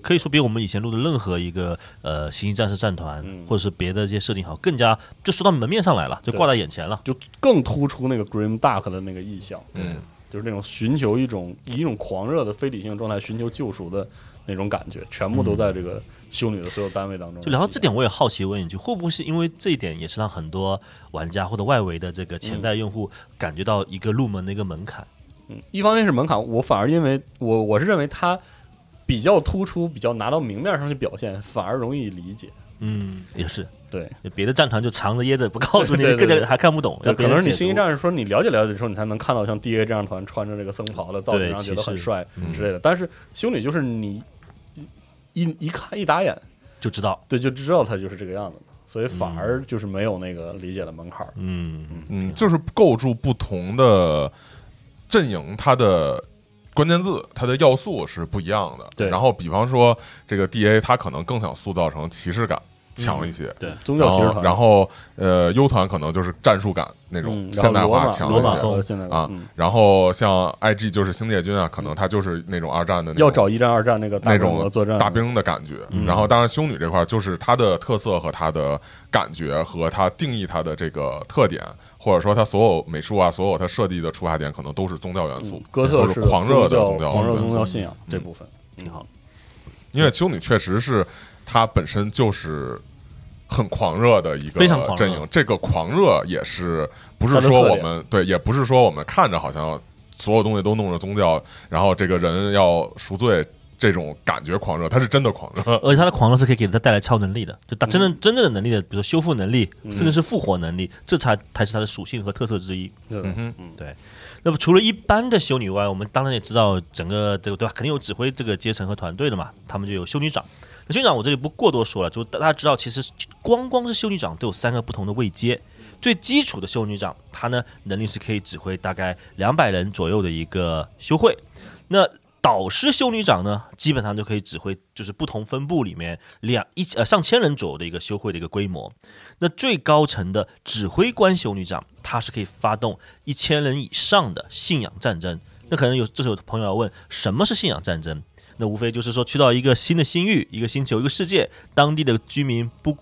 可以说比我们以前录的任何一个星际战士战团，或者是别的这些设定好，更加就说到门面上来了，就挂在眼前了， 就更突出那个 Grim Dark 的那个意象，就是那种寻求以一种狂热的非理性状态寻求救赎的那种感觉，全部都在这个修女的所有单位当中。 就聊到这点，我也好奇问一句，会不会是因为这一点也是让很多玩家或者外围的这个潜在用户感觉到一个入门的一个门槛？ 一方面是门槛，我反而因为我是认为它比较突出，比较拿到明面上去表现，反而容易理解。 也是对， 别的战团就藏着掖着不告诉你，更加还看不懂。 可能是你星际战士说你了解的时候，你才能看到像 DA 这样团穿着这个僧袍的造型，然后觉得很帅之类的。但是修女就是你一看一打眼就知道， 对，就知道他就是这个样子，所以反而就是没有那个理解的门槛。 就是构筑不同的阵营，它的关键字、它的要素是不一样的。 对， 然后比方说这个 DA， 它可能更想塑造成骑士感强一些， 对，宗教骑士团。 然后U 团可能就是战术感那种现代化强罗马风啊。然后像 IG 就是星界军啊，可能它就是那种二战的那种， 要找一战二战那种作战大兵的感觉。然后当然修女这块就是它的特色和它的感觉和它定义它的这个特点。或者说，它所有美术啊，所有它设计的出发点，可能都是宗教元素， 哥特是狂热的狂热宗教信仰这部分挺好。 因为修女确实是它本身就是很狂热的一个阵营，这个狂热也是不是说我们对，也不是说我们看着好像所有东西都弄着宗教，然后这个人要赎罪。这种感觉狂热，他是真的狂热， 而且他的狂热是可以给他带来超能力的，就真正的能力的，比如说修复能力，甚至是复活能力，这才是他的属性和特色之一。对。那么除了一般的修女外，我们当然也知道整个这个对吧，肯定有指挥这个阶层和团队的嘛，他们就有修女长。那修女长我这里不过多说了，就大家知道，其实光是修女长都有3个不同的位阶。最基础的修女长，她呢能力是可以指挥大概200人左右的一个修会。那导师修女长呢，基本上就可以指挥，就是不同分部里面上千人左右的一个修会的一个规模。那最高层的指挥官修女长，她是可以发动1000人以上的信仰战争。那可能这时候有朋友要问，什么是信仰战争？那无非就是说，去到一个新的星域、一个星球、一个世界，当地的居民不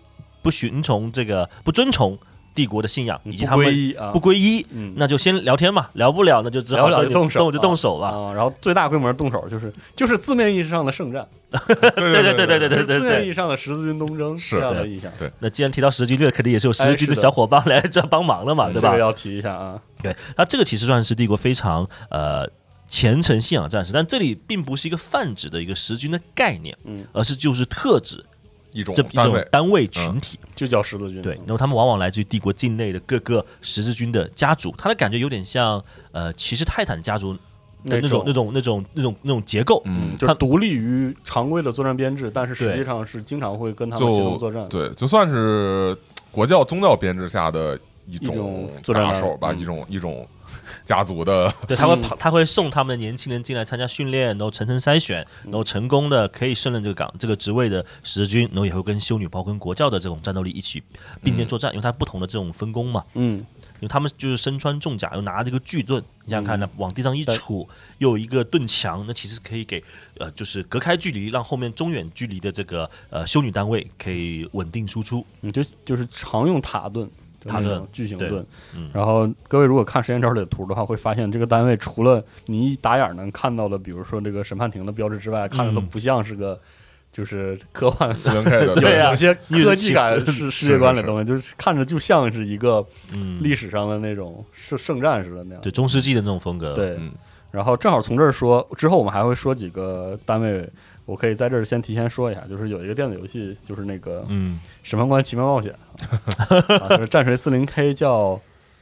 遵从帝国的信仰以及他们不归一，那就先聊天嘛，聊不了那就只好就动手吧。 然后最大规模动手就是字面意义上的圣战， 对， 字面意义上的十字军东征是这样的意象。 对， 那既然提到十字军，这肯定也是有十字军的小伙伴来这帮忙了嘛，对吧？ 这个要提一下啊。 对，那这个其实算是帝国非常虔诚信仰战士，但这里并不是一个泛指的一个十字军的概念，而是就是特指。一种单位群体， 就叫十字军。 对，然后他们往往来自于帝国境内的各个十字军的家族，他的感觉有点像骑士泰坦家族的那种结构， 就是独立于常规的作战编制，但是实际上是经常会跟他们协同作战。 对，就算是国教宗教编制下的一种打手吧，一种。家族的， 对，他会送他们的年轻人进来参加训练，然后层层筛选，然后成功的可以胜任这个职位的十字军，然后也会跟修女包括跟国教的这种战斗力一起并肩作战，因为它不同的这种分工嘛，因为他们就是身穿重甲，又拿这个巨盾，你想想看呢，往地上一杵，又有一个盾墙，那其实可以给就是隔开距离，让后面中远距离的这个修女单位可以稳定输出， 就是常用塔盾。 塔盾巨型盾，然后各位如果看时间轴里的图的话，会发现这个单位除了你一打眼能看到的，比如说这个审判庭的标志之外，看着都不像是个就是科幻 4K 的， 对有些科技感世界观的东西，就是看着就像是一个历史上的那种圣战似的那样， 对中世纪的那种风格。 对，然后正好从这儿说之后，我们还会说几个单位。我可以在这儿先说一下，就是有一个电子游戏，就是那个审判官奇妙冒险，就是战锤40K 叫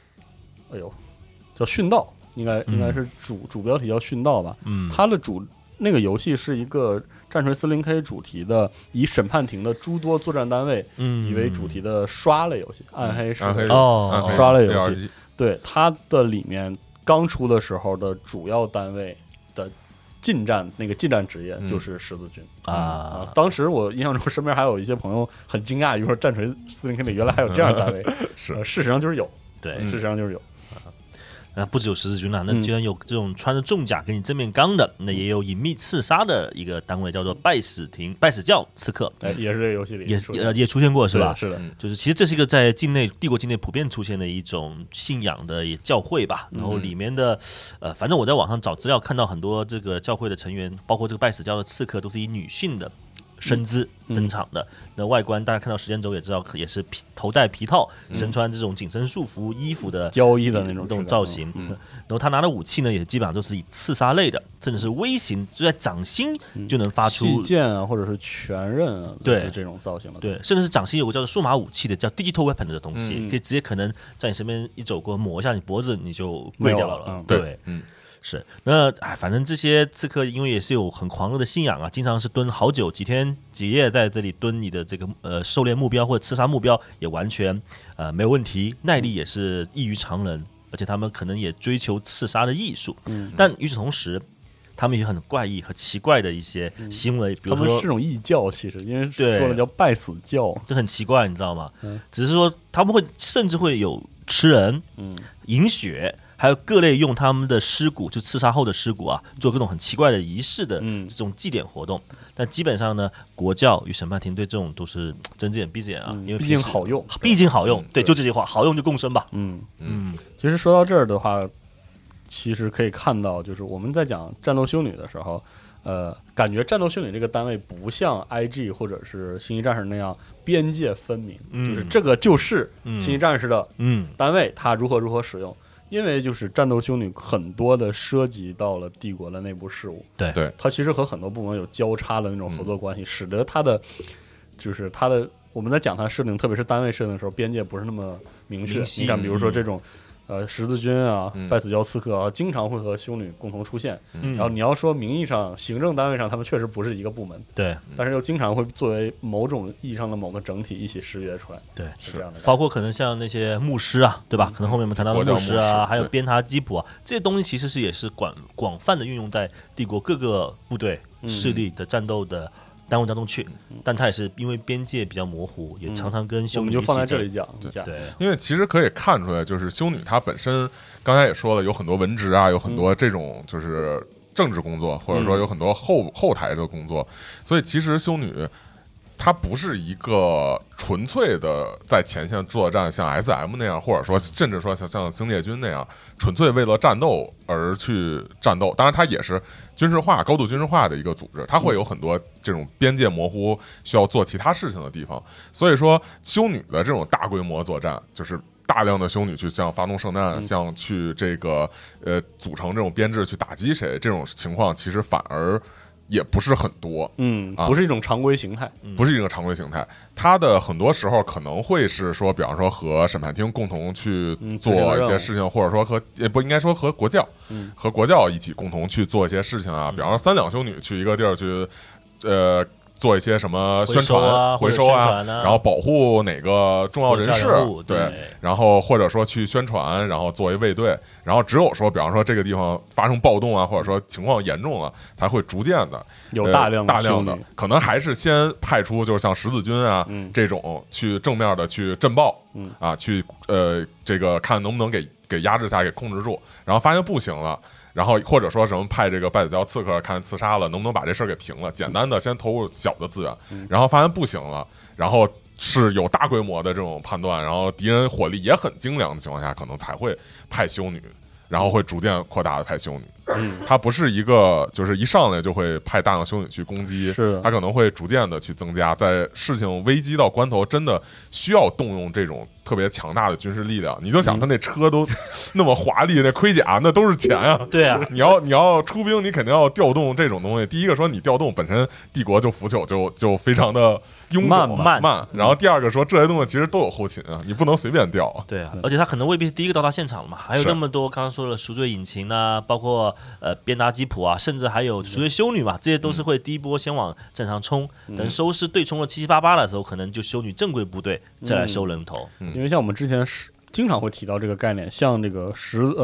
殉道，应该是主标题叫殉道吧。它的那个游戏是一个战锤40K 主题的，以审判庭的诸多作战单位以为主题的刷类游戏，暗黑式刷类游戏。对，它的里面刚出的时候的主要单位的近战职业就是十字军当时我印象中身边还有一些朋友很惊讶于说战锤40K里原来还有这样的单位，事实上就是有， 对， 事实上就是有。 不只有十字军了，那居然有这种穿着重甲给你正面刚的，那也有隐秘刺杀的一个单位，叫做拜死教刺客， 也是这个游戏里也出现过是吧？ 是的， 就是其实这是一个在帝国境内普遍出现的一种信仰的教会吧。然后里面的反正我在网上找资料看到很多这个教会的成员，包括这个拜死教的刺客，都是以女性的身姿登场的。那外观大家看到时间轴也知道，也是头戴皮套，身穿这种紧身束服衣服的交衣的那种造型。然后他拿的武器呢，也基本上都是以刺杀类的，甚至是微型，就在掌心就能发出器剑啊，或者是拳刃啊， 对， 是这种造型的。 对，甚至是掌心有个叫做数码武器的，叫 digital weapon 的东西，可以直接可能在你身边一走过，抹一下你脖子，你就跪掉了。对，是，那反正这些刺客因为也是有很狂热的信仰啊，经常是蹲好久几天几夜在这里蹲你的这个狩猎目标或者刺杀目标，也完全没有问题，耐力也是异于常人，而且他们可能也追求刺杀的艺术。但与此同时，他们也很怪异和奇怪的一些行为，比如说他们是种异教，其实因为说的叫拜死教， 这很奇怪，你知道吗？只是说他们会甚至会有吃人、饮血。还有各类用他们的尸骨，就刺杀后的尸骨啊，做各种很奇怪的仪式的这种祭典活动。但基本上呢，国教与审判庭对这种都是睁只眼闭只眼啊，因为毕竟好用， 对，就这句话，好用就共生吧。 其实说到这儿的话，其实可以看到，就是我们在讲战斗修女的时候，感觉战斗修女这个单位不像 IG 或者是星际战士那样边界分明，就是这个就是星际战士的单位，它如何使用。因为就是战斗修女很多的涉及到了帝国的内部事务， 对， 它其实和很多部门有交叉的那种合作关系，使得它的就是它的我们在讲它设定，特别是单位设定的时候，边界不是那么明确。你看，比如说这种十字军啊、拜死教刺客啊，经常会和修女共同出现。然后你要说名义上、行政单位上，他们确实不是一个部门， 对， 但是又经常会作为某种意义上的某个整体一起识别出来。 对， 是这样的。 包括可能像那些牧师啊，对吧？可能后面我们谈到的牧师啊，还有鞭挞基普啊，这些东西其实也是广泛的运用在帝国各个部队势力的战斗的单位当中去，但它也是因为边界比较模糊，也常常跟修女我们就放在这里讲。 对， 因为其实可以看出来，就是修女她本身刚才也说了，有很多文职啊，有很多这种就是政治工作，或者说有很多后台的工作，所以其实修女它不是一个纯粹的在前线作战，像 SM 那样，或者说甚至说像星猎军那样，纯粹为了战斗而去战斗。当然，它也是军事化、高度军事化的一个组织，它会有很多这种边界模糊、需要做其他事情的地方。所以说，修女的这种大规模作战，就是大量的修女去像发动圣战，像去这个组成这种编制去打击谁，这种情况其实反而也不是很多， 不是一种常规形态， 不是一个常规形态。它的很多时候可能会是说，比方说和审判厅共同去做一些事情，或者说也不应该说和国教，和国教一起共同去做一些事情啊。比方说3两修女去一个地儿去，做一些什么宣传、回收啊，然后保护哪个重要人士，对，然后或者说去宣传，然后作为卫队，然后只有说，比方说这个地方发生暴动啊，或者说情况严重了，才会逐渐的有大量的，可能还是先派出就是像十字军啊这种去正面的去震爆，啊，去这个看能不能给压制下，给控制住，然后发现不行了。然后或者说什么派这个拜子教刺客看刺杀了，能不能把这事儿给平了？简单的先投入小的资源，然后发现不行了，然后是有大规模的这种判断，然后敌人火力也很精良的情况下，可能才会派修女，然后会逐渐扩大的派修女。它不是一个就是一上来就会派大量修女去攻击，它可能会逐渐的去增加，在事情危机到关头，真的需要动用这种特别强大的军事力量。你就想他那车都那么华丽，那盔甲那都是钱啊。 对啊， 你要出兵，你肯定要调动这种东西。第一个说你调动本身帝国就腐朽，就非常的臃肿慢。然后第二个说这些东西其实都有后勤啊，你不能随便调啊。 对啊，而且他可能未必是第一个到达现场了嘛，还有那么多刚刚说的赎罪引擎啊，包括鞭打基普啊，甚至还有赎罪修女嘛，这些都是会第一波先往战场冲，等收尸对冲了七七八八的时候，可能就修女正规部队再来收人头。 因为像我们之前经常会提到这个概念，像这个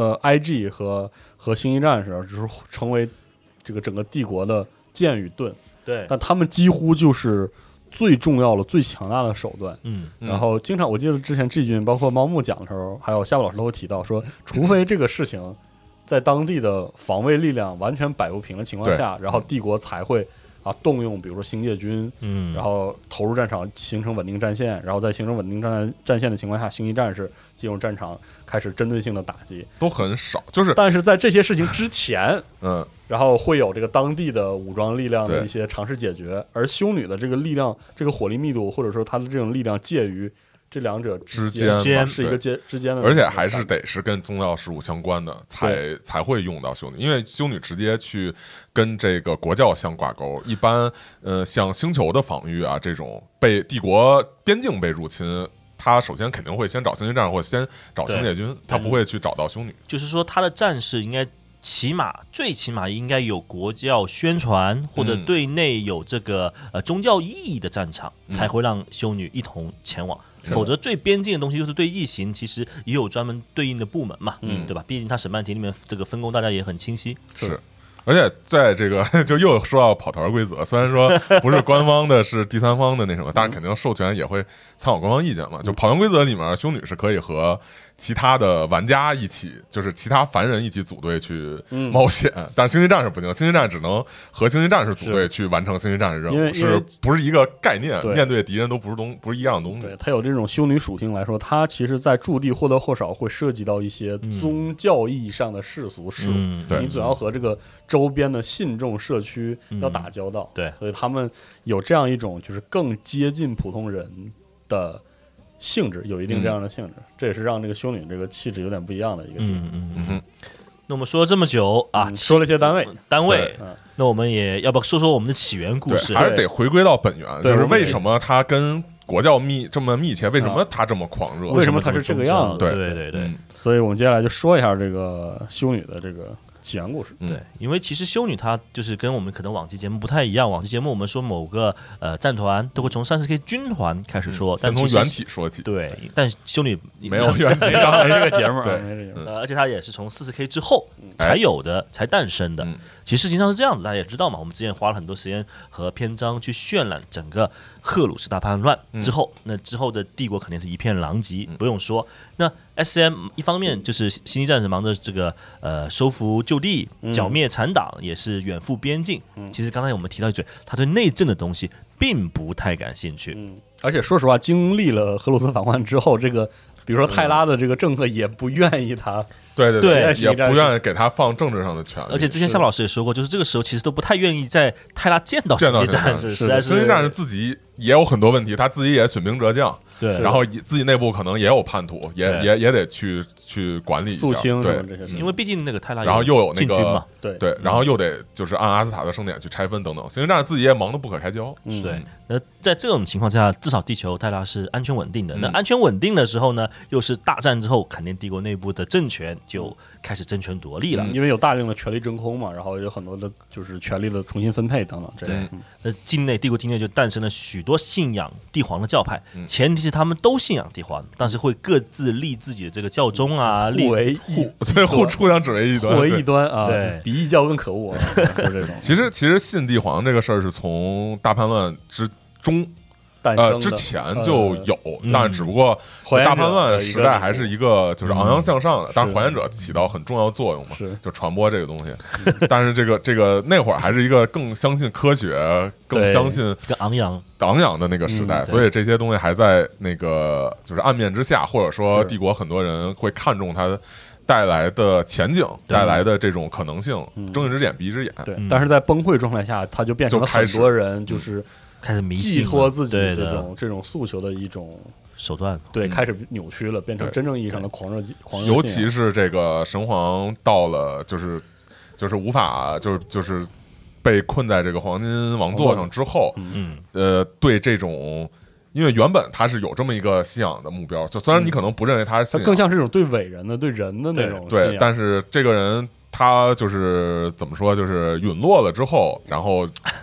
IG 和星际战士，就是成为这个整个帝国的剑与盾。 对， 但他们几乎就是最重要的、最强大的手段。然后经常我记得之前季军包括猫木讲的时候，还有夏布老师都会提到说，除非这个事情在当地的防卫力量完全摆不平的情况下，然后帝国才会动用比如说星界军，然后投入战场形成稳定战线，然后在形成稳定战线的情况下，星际战士进入战场开始针对性的打击， 都很少。 但是在这些事情之前，然后会有这个当地的武装力量的一些尝试解决，而修女的这个力量、这个火力密度，或者说它的这种力量介于这两者之间是一个之间的， 而且还是得是跟宗教事务相关的才会用到修女，因为修女直接去跟这个国教相挂钩。一般像星球的防御啊，这种被帝国边境被入侵，他首先肯定会先找星际战士或先找星界军，他不会去找到修女。 就是说，他的战士应该最起码应该有国教宣传，或者对内有这个宗教意义的战场，才会让修女一同前往。否则最边境的东西就是对异形，其实也有专门对应的部门嘛，对吧？毕竟他审判庭里面这个分工大家也很清晰。 是，而且在这个就又说到跑团规则，虽然说不是官方的，是第三方的那什么，但是肯定授权也会参考官方意见嘛。就跑团规则里面，修女是可以和其他的玩家一起，就是其他凡人一起组队去冒险，但是星际战士不行，星际战士只能和星际战士组队去完成星际战士任务，是不是一个概念？面对敌人都不是一样的东西。 对，它有这种修女属性来说，它其实在驻地或多或少会涉及到一些宗教意义上的世俗事物，你总要和这个周边的信众社区要打交道， 对， 所以他们有这样一种就是更接近普通人的性质，有一定这样的性质，这也是让这个修女这个气质有点不一样的一个点。 那我们说了这么久啊， 说了一些单位， 那我们也要不要说说我们的起源故事？ 还是得回归到本源，就是为什么它跟国教这么密切，为什么它这么狂热， 为什么它是这个样子？ 对， 所以我们接下来就说一下这个修女的这个起源故事。 对，因为其实修女她就是跟我们可能往期节目不太一样，往期节目我们说某个战团都会从34K 军团开始说，但从原体说起。 对，但修女没有原体， 没这个节目。 对， 而且它也是从44K 之后才有的，才诞生的。其实实际上是这样子，大家也知道嘛，我们之前花了很多时间和篇章去渲染整个赫鲁斯大叛乱之后，那之后的帝国肯定是一片狼藉，不用说。那 SM 一方面就是星际战士忙着这个收复旧地、剿灭残党，也是远赴边境。其实刚才我们提到一嘴，他对内政的东西并不太感兴趣。 而且说实话，经历了荷鲁斯反叛之后，这个比如说泰拉的这个政客也不愿意他。 对，也不愿意给他放政治上的权利。 而且之前夏老师也说过，就是这个时候其实都不太愿意在泰拉见到星际战士，实在是星际战士自己也有很多问题，他自己也损兵折将， 对， 然后自己内部可能也有叛徒，也得去管理一下， 肃清对这些事， 因为毕竟那个泰拉， 然后又有那禁军嘛， 对，然后又得就是按阿斯塔的盛典去拆分等等，星际战士自己也忙得不可开交。 对，那在这种情况下，至少地球泰拉是安全稳定的。那安全稳定的时候呢，又是大战之后，肯定帝国内部的政权就开始争权夺利了， 因为有大量的权力真空嘛，然后有很多的就是权力的重新分配等等。 对，那帝国境内就诞生了许多信仰帝皇的教派，前提是他们都信仰帝皇，但是会各自立自己的这个教宗啊， 互相指为异端， 互为异端啊， 对， 比异教更可恶啊，就这种。 其实信帝皇这个事儿是从大叛乱之前就有，但是只不过大叛乱时代还是一个就是昂扬向上的，但是还原者起到很重要的作用嘛，就传播这个东西。但是这个那会儿还是一个更相信科学、更相信更昂扬的那个时代，所以这些东西还在那个就是暗面之下，或者说帝国很多人会看重它带来的前景，带来的这种可能性，睁一只眼闭一只眼。 对，但是在崩溃状态下，它就变成了很多人就是开始迷信， 寄托自己这种诉求的一种手段， 对，开始扭曲了，变成真正意义上的狂热。 尤其是这个神皇到了，就是无法就是被困在这个黄金王座上之后，对这种。因为原本他是有这么一个信仰的目标，就虽然你可能不认为他是信仰， 他更像是一种对伟人的、对人的那种信仰。 对，但是这个人他就是怎么说，就是陨落了之后，然后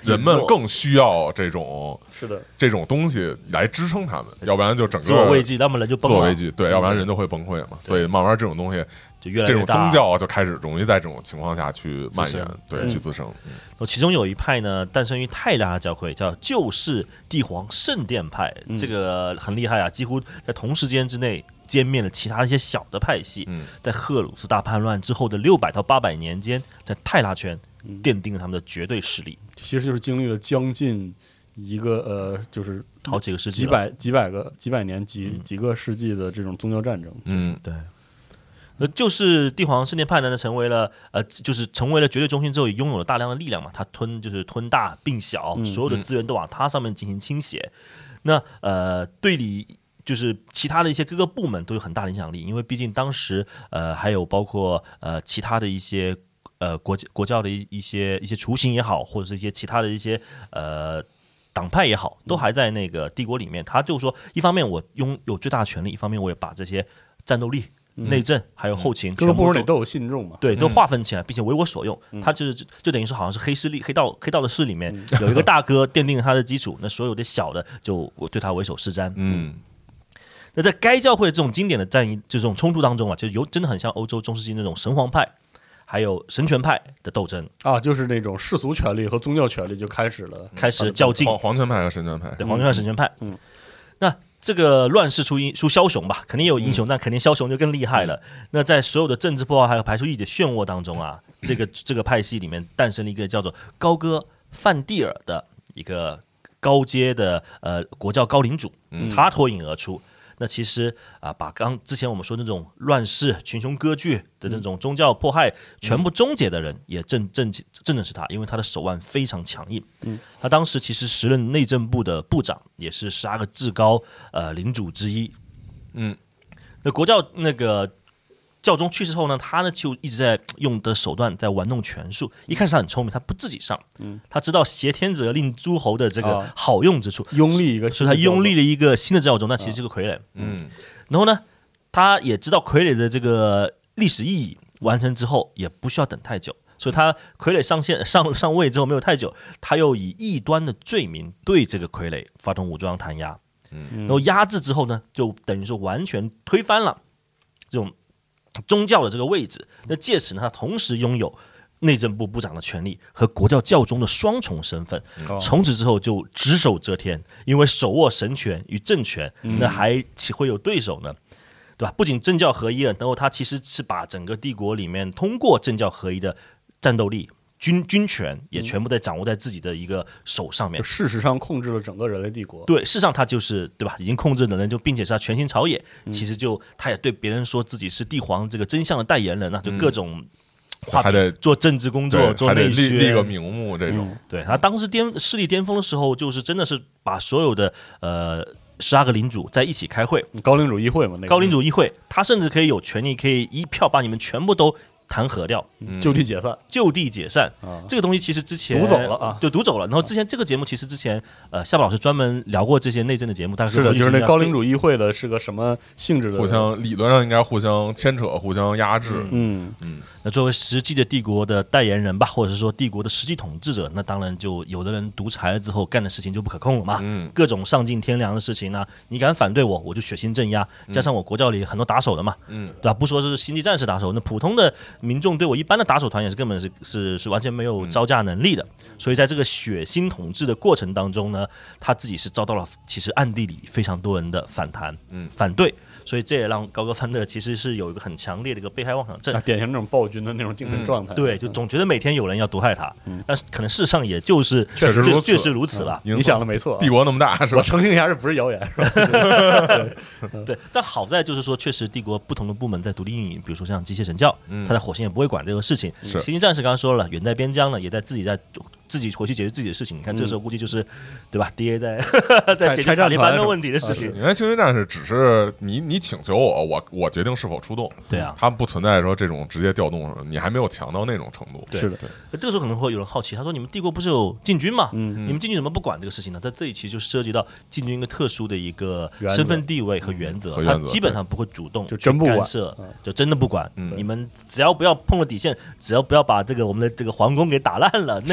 人们更需要这种是的这种东西来支撑他们，要不然就整个自我慰藉，要么人就崩了。 自我慰藉，对，要不然人就会崩溃嘛。所以慢慢这种东西。 就越来越大， 这种宗教就开始容易在这种情况下去蔓延，对，去滋生。 其中有一派呢，诞生于泰拉教会，叫救世帝皇圣殿派，这个很厉害啊，几乎在同时间之内歼灭了其他一些小的派系。在赫鲁斯大叛乱之后的600到800年间，在泰拉圈奠定了他们的绝对实力。 其实就是经历了将近一个就是好几个世纪， 几百年、几个世纪的这种宗教战争。 对。就是帝皇圣殿派呢，成为了就是成为了绝对中心之后，拥有了大量的力量嘛。他吞大并小，所有的资源都往他上面进行倾斜。那队里就是其他的一些各个部门都有很大的影响力，因为毕竟当时还有包括其他的一些国教的一些雏形也好，或者是一些其他的一些党派也好，都还在那个帝国里面。他就说，一方面我拥有最大的权力，一方面我也把这些战斗力。内政还有后勤， 各个部门里都有信众嘛， 对，都划分起来，并且为我所用。他就等于说，好像是黑道的势里面有一个大哥奠定了他的基础，那所有的小的就我对他为首是瞻。那在该教会的这种经典的战役，就这种冲突当中啊，就真的很像欧洲中世纪那种神皇派还有神权派的斗争啊，就是那种世俗权力和宗教权力就开始较劲。 皇权派和神权派， 对，皇权派、神权派。那这个乱世出枭雄吧，肯定也有英雄，但肯定枭雄就更厉害了。那在所有的政治破坏还有排除异己的漩涡当中啊，这个派系里面诞生了一个叫做高哥范蒂尔的一个高阶的国教高领主，他脱颖而出。那其实把之前我们说那种乱世群雄割据的那种宗教迫害全部终结的人，也正是他，因为他的手腕非常强硬。他当时其实时任内政部的部长，也是12个至高领主之一。那国教那个教宗去世后呢，他呢就一直在用的手段在玩弄权术。一开始他很聪明，他不自己上，他知道挟天子而令诸侯的这个好用之处， 拥立一个， 是他拥立了一个新的教宗，那其实是个傀儡。然后呢，他也知道傀儡的这个历史意义，完成之后也不需要等太久，所以他傀儡上位之后没有太久，他又以异端的罪名对这个傀儡发动武装弹压，然后压制之后呢，就等于说完全推翻了这种宗教的这个位置。那届时呢，他同时拥有内政部部长的权利和国教教宗的双重身份，从此之后就只手遮天，因为手握神权与政权，那还岂会有对手呢？对吧？不仅政教合一了，然后他其实是把整个帝国里面通过政教合一的战斗力、军权也全部在掌握在自己的一个手上面， 事实上控制了整个人类帝国。 对，事实上他就是对吧？已经控制了人，就并且是他全心朝野。其实他也对别人说自己是帝皇这个真相的代言人啊，就各种还得做政治工作，做内宣， 立个名目这种。 对，他当时势力巅峰的时候，就是真的是把所有的12个领主在一起开会， 高领主议会嘛， 高领主议会，他甚至可以有权利可以一票把你们全部都弹劾掉， 就地解散， 这个东西其实之前读走了啊， 就读走了。然后之前这个节目其实之前夏宝老师专门聊过这些内政的节目，但是的，就是那高领主议会的是个什么性质的？ 互相理论上应该互相牵扯、互相压制。 那作为实际的帝国的代言人吧，或者是说帝国的实际统治者，那当然就有的人独裁了之后干的事情就不可控了嘛。各种丧尽天良的事情呢，你敢反对我，我就血腥镇压。加上我国教里很多打手的嘛，对吧？不说是星际战士打手，那普通的民众对我一般的打手团也是根本是完全没有招架能力的。所以在这个血腥统治的过程当中呢，他自己是遭到了其实暗地里非常多人的反弹、反对。所以这也让高哥范特其实是有一个很强烈的一个被害妄想症， 典型那种暴君的那种精神状态。 对，就总觉得每天有人要毒害他，但是可能事实上也就是确实如此吧。 你想的没错， 帝国那么大是吧？ 澄清一下，这不是谣言是吧？ 对，但好在就是说，确实帝国不同的部门在独立运营，比如说像机械神教，他在火星也不会管这个事情。星际战士刚刚说了，远在边疆呢，也在自己回去解决自己的事情。你看这时候估计就是，对吧？爹在解决塔利班的问题的事情。 你看星际战士只是你请求我决定是否出动。 对啊， 他不存在说这种直接调动，你还没有强到那种程度。 是的， 这个时候可能会有人好奇，他说：“你们帝国不是有禁军吗？你们禁军怎么不管这个事情呢？”在这里其实就涉及到禁军一个特殊的一个身份地位和原则，他基本上不会主动去干涉，就真的不管。你们只要不要碰了底线，只要不要把这个我们的这个皇宫给打烂了、内乱了，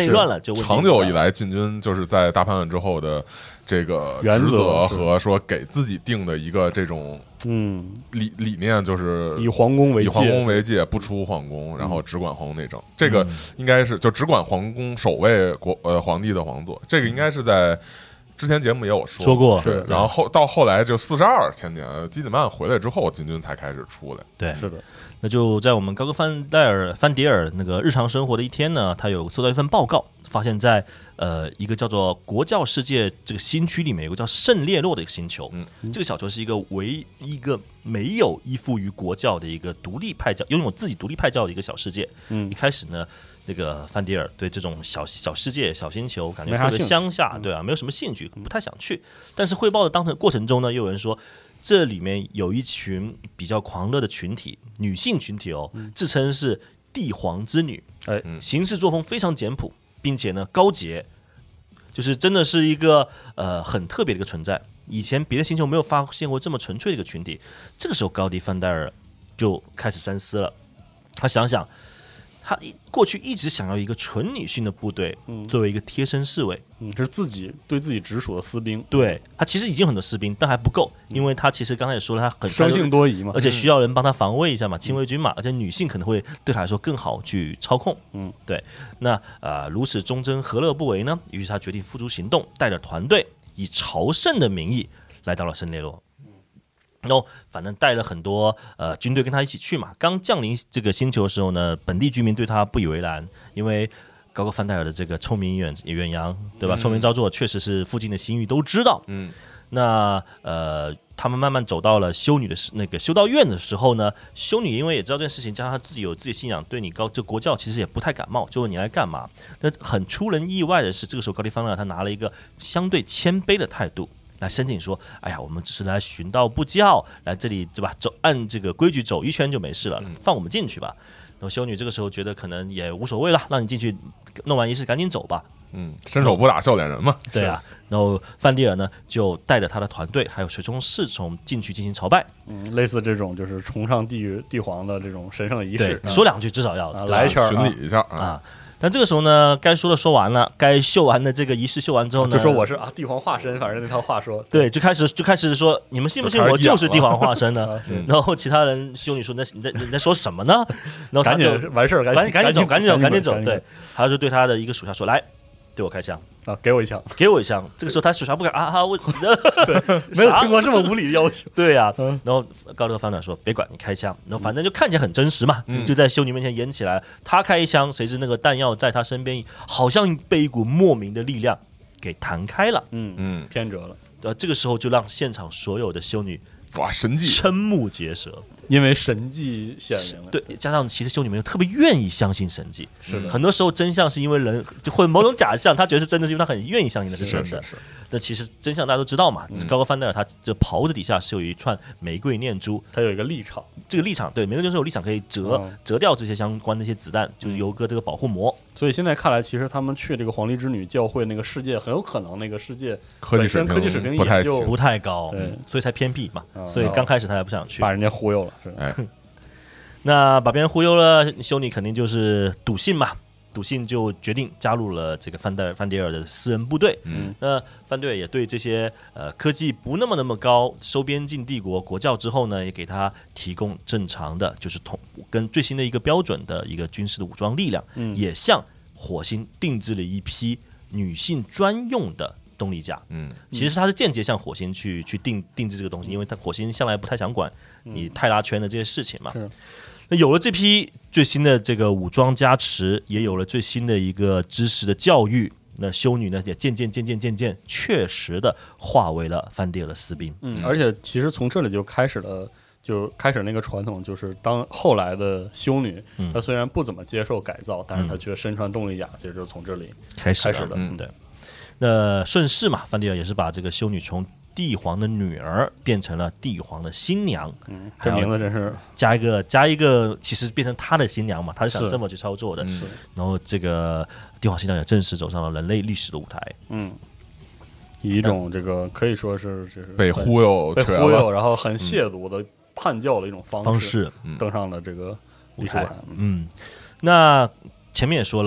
就问题长久以来禁军就是在大叛乱之后的这个职责和说给自己定的一个这种理念，就是以皇宫为界，不出皇宫，然后只管皇宫内政。这个应该是就只管皇宫守卫皇帝的皇座，这个应该是在之前节目也有说过， 是。然后到后来就42前年基德曼回来之后，禁军才开始出来。 对， 是的。 那就在我们高克范迪尔那个日常生活的一天呢，他有做到一份报告，发现在一个叫做国教世界这个新区里面有个叫圣列洛的一个星球，这个小球是一个一个没有依附于国教的一个独立派教，拥有自己独立派教的一个小世界。一开始呢，那个范迪尔对这种小世界、小星球感觉特别乡下，对啊，没有什么兴趣，不太想去。但是汇报的过程中呢，又有人说，这里面有一群比较狂热的群体，女性群体哦，自称是帝皇之女，行事作风非常简朴，并且呢高洁，就是真的是一个很特别的一个存在。以前别的星球没有发现过这么纯粹的一个群体。这个时候高迪范戴尔就开始三思了，他想想，他过去一直想要一个纯女性的部队，作为一个贴身侍卫， 是自己对自己直属的私兵。 对，他其实已经很多士兵，但还不够，因为他其实刚才也说了，他很生性多疑嘛， 而且需要人帮他防卫一下嘛，亲卫军嘛，而且女性可能会对他来说更好去操控。对。那如此忠贞何乐不为呢？于是他决定付诸行动，带着团队以朝圣的名义来到了圣列洛。然后反正带了很多军队跟他一起去嘛。刚降临这个星球的时候呢，本地居民对他不以为然，因为高克范戴尔的这个臭名远扬，对吧？臭名昭著，确实是附近的星域都知道。那他们慢慢走到了修女的那个修道院的时候呢，修女因为也知道这件事情，加上她自己有自己的信仰，对你这国教其实也不太感冒，就问你来干嘛。那很出人意外的是，这个时候高迪范戴尔他拿了一个相对谦卑的态度来申请说，哎呀，我们只是来寻道布教，来这里对吧？按这个规矩走一圈就没事了，放我们进去吧。然后修女这个时候觉得可能也无所谓了，让你进去弄完仪式赶紧走吧。 伸手不打笑脸人嘛。 对啊。然后范迪尔呢就带着他的团队还有随从侍从进去进行朝拜。 类似这种就是崇尚帝皇的这种神圣的仪式， 说两句至少要来一圈巡礼一下啊。 但这个时候呢，该说的说完了，该秀完的这个仪式秀完之后呢， 就说我是帝皇化身，反正那套话说， 对，就开始说，你们信不信我就是帝皇化身呢？然后其他人修女说，你在说什么呢？然后他就赶紧完事儿， 赶紧走，对，他就对他的一个属下说，来，对我开枪啊，给我一枪。 这个时候他属下不敢我对，没有听过这么无理的要求。 对呀，然后高德范戴尔说别管你开枪，然后反正就看起来很真实嘛，就在修女面前演起来。他开一枪，谁知那个弹药在他身边好像被一股莫名的力量给弹开了， 偏折了。 这个时候就让现场所有的修女神迹瞠目结舌。 因为神迹显灵了， 对，加上其实修女们又特别愿意相信神迹， 是的。 很多时候真相是因为人或者某种假象，他觉得是真的，是因为他很愿意相信的是真的。 是。 那其实真相大家都知道嘛，高克范戴尔他这袍子底下是有一串玫瑰念珠， 他有一个立场， 这个立场对玫瑰念珠有立场可以折掉这些相关的一些子弹，就是有个这个保护膜。 所以现在看来，其实他们去这个皇帝之女教会那个世界，很有可能那个世界科技水平不太高， 对， 所以才偏僻嘛。所以刚开始他还不想去， 把人家忽悠了。 那把别人忽悠了，修女肯定就是笃信嘛。笃信就决定加入了这个范迪尔的私人部队。那范迪尔也对这些科技不那么高、收编进帝国国教之后呢，也给他提供正常的，就是跟最新的一个标准的一个军事的武装力量。也向火星定制了一批女性专用的动力甲。其实他是间接向火星去定制这个东西，因为他火星向来不太想管你泰拉圈的这些事情嘛。那有了这批最新的这个武装加持，也有了最新的一个知识的教育，那修女呢也渐渐确实的化为了范迪尔的私兵。 而且其实从这里就开始那个传统，就是当后来的修女，她虽然不怎么接受改造，但是她却身穿动力甲，其实就从这里开始的。 对。那顺势嘛，范迪尔也是把这个修女从帝皇的女儿变成了帝皇的新娘。 这名字真是加一个，其实变成他的新娘嘛，他是想这么去操作的。然后这个帝皇新娘也正式走上了人类历史的舞台。 以一种这个可以说是被忽悠， 然后很亵渎的叛教的一种方式登上了这个历史舞台。 那前面也说了，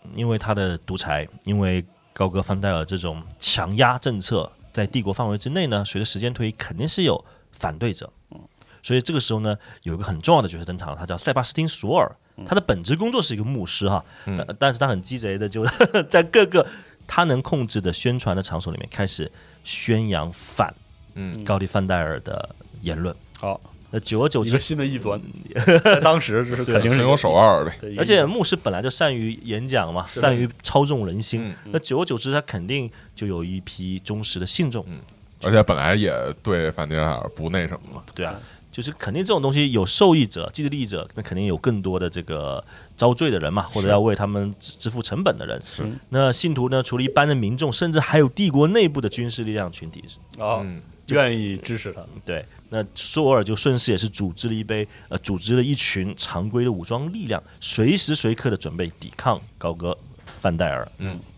因为他的独裁，因为高歌范戴尔这种强压政策，在帝国范围之内呢，随着时间推移，肯定是有反对者。所以这个时候呢，有一个很重要的角色登场，他叫塞巴斯汀·索尔。他的本职工作是一个牧师哈，但是他很鸡贼的，就在各个他能控制的宣传的场所里面，开始宣扬反高迪范戴尔的言论。 好， 那久而久之， 一个新的异端，当时就是肯定是有手腕的。 而且牧师本来就善于演讲嘛，善于操纵人心。那久而久之，他肯定就有一批忠实的信众。 而且本来也对范迪尔不那什么嘛。 对啊。就是肯定这种东西有受益者、既得利益者，那肯定有更多的这个遭罪的人嘛，或者要为他们支付成本的人。 是。 那信徒呢，除了一般的民众，甚至还有帝国内部的军事力量群体愿意支持他。 对，那索尔就顺势也是组织了一群常规的武装力量，随时随刻的准备抵抗高歌范戴尔。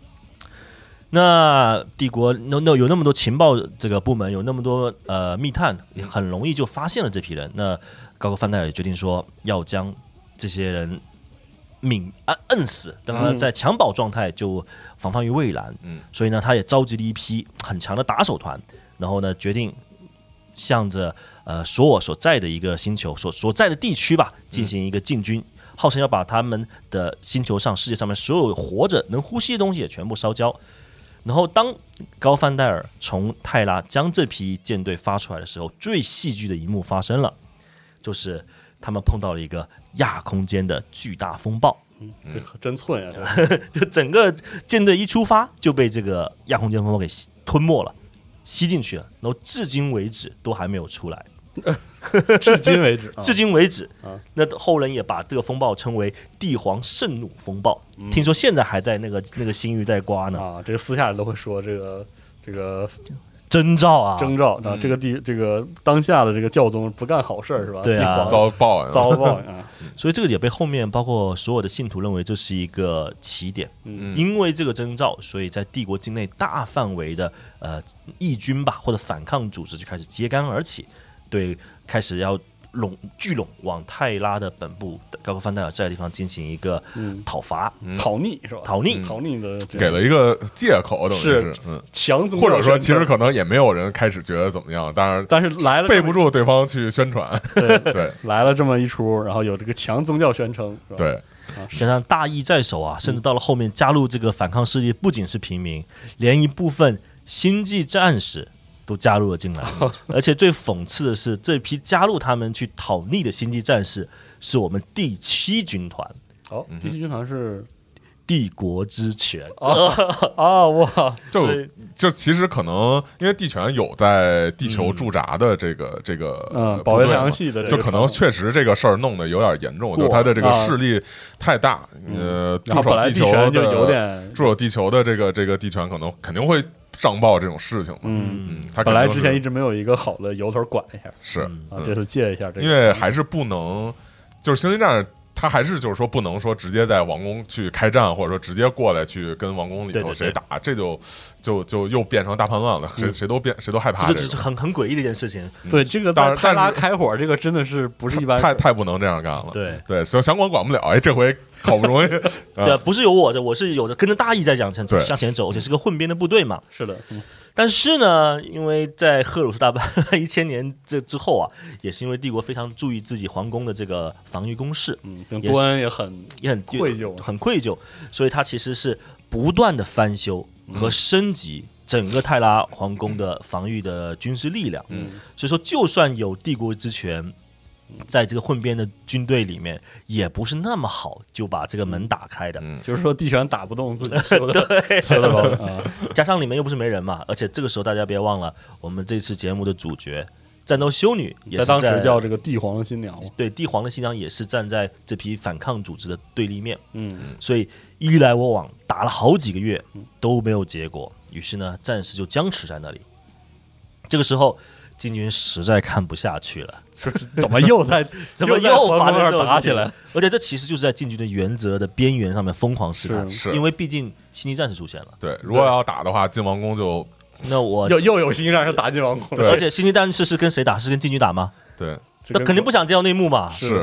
那帝国有那么多情报这个部门，有那么多密探，很容易就发现了这批人。那高歌范戴尔决定说要将这些人摁死，让他在襁褓状态就防范于未然。所以呢，他也召集了一批很强的打手团，然后呢，决定向着索尔所在的一个星球所在的地区吧，进行一个进军，号称要把他们的星球上世界上面所有活着能呼吸的东西也全部烧焦。然后当高范戴尔从泰拉将这批舰队发出来的时候，最戏剧的一幕发生了，就是他们碰到了一个亚空间的巨大风暴。 这真寸啊！ 就整个舰队一出发就被这个亚空间风暴给吞没了，吸进去了，然后至今为止都还没有出来。 至今为止， 那后人也把这个风暴称为帝皇盛怒风暴。听说现在还在那个星域在刮呢。 这个私下里都会说这个征兆啊， 这个当下的这个教宗不干好事是吧？ 对啊， 遭报应啊！ 所以这个也被后面包括所有的信徒认为这是一个起点。因为这个征兆，所以在帝国境内大范围的义军吧或者反抗组织就开始揭竿而起。对，开始要聚拢往泰拉的本部高歌范戴尔在的地方进行一个讨伐、 讨逆是吧？ 讨逆的， 给了一个借口，等于是强宗教， 或者说其实可能也没有人开始觉得怎么样，但是来了背不住对方去宣传，对， 来了这么一出，然后有这个强宗教宣称， 对， 加上大义在手啊，甚至到了后面加入这个反抗势力不仅是平民，连一部分星际战士都加入了进来，而且最讽刺的是，这批加入他们去讨逆的星际战士是我们第7军团。 第7军团是帝国之权哇！ 就其实可能因为帝权有在地球驻扎的这个保卫太阳系的， 就可能确实这个事儿弄得有点严重，就他的这个势力太大，驻守地球就有点驻守地球的这个帝权肯定会上报这种事情嘛。他本来之前一直没有一个好的由头管一下， 是这次借一下这个， 因为还是不能就是星际战士。他还是就是说不能说直接在王宫去开战，或者说直接过来去跟王宫里头谁打，这就又变成大叛乱了，谁都害怕， 这就是很诡异的一件事情。 对，这个在泰拉开火，这个真的是不是一般， 太不能这样干了。 对， 所以想管不了，这回好不容易， 对，不是有我是有的跟着大义在向前走，而且是个混编的部队嘛。 是的。 但是呢，因为在赫鲁斯大叛1000年之后啊，也是因为帝国非常注意自己皇宫的这个防御工事， 多恩也很愧疚，所以他其实是不断的翻修和升级整个泰拉皇宫的防御的军事力量。所以说，就算有帝国之权，在这个混编的军队里面，也不是那么好就把这个门打开的。 就是说，帝权打不动自己修的， 加上里面又不是没人嘛，而且这个时候大家别忘了，我们这次节目的主角战斗修女也是在当时叫这个帝皇的新娘， 对，帝皇的新娘也是站在这批反抗组织的对立面。所以一来我往，打了好几个月都没有结果，于是呢，战事就僵持在那里。这个时候，禁军实在看不下去了。 怎么又发生打起来？ 而且这其实就是在禁军的原则的边缘上面疯狂试探，因为毕竟星际战士出现了。 对，如果要打的话，进王宫就那我又有星际战士打进王宫， 而且星际战士是跟谁打？是跟禁军打吗？ 对， 那肯定不想见到内幕嘛。 是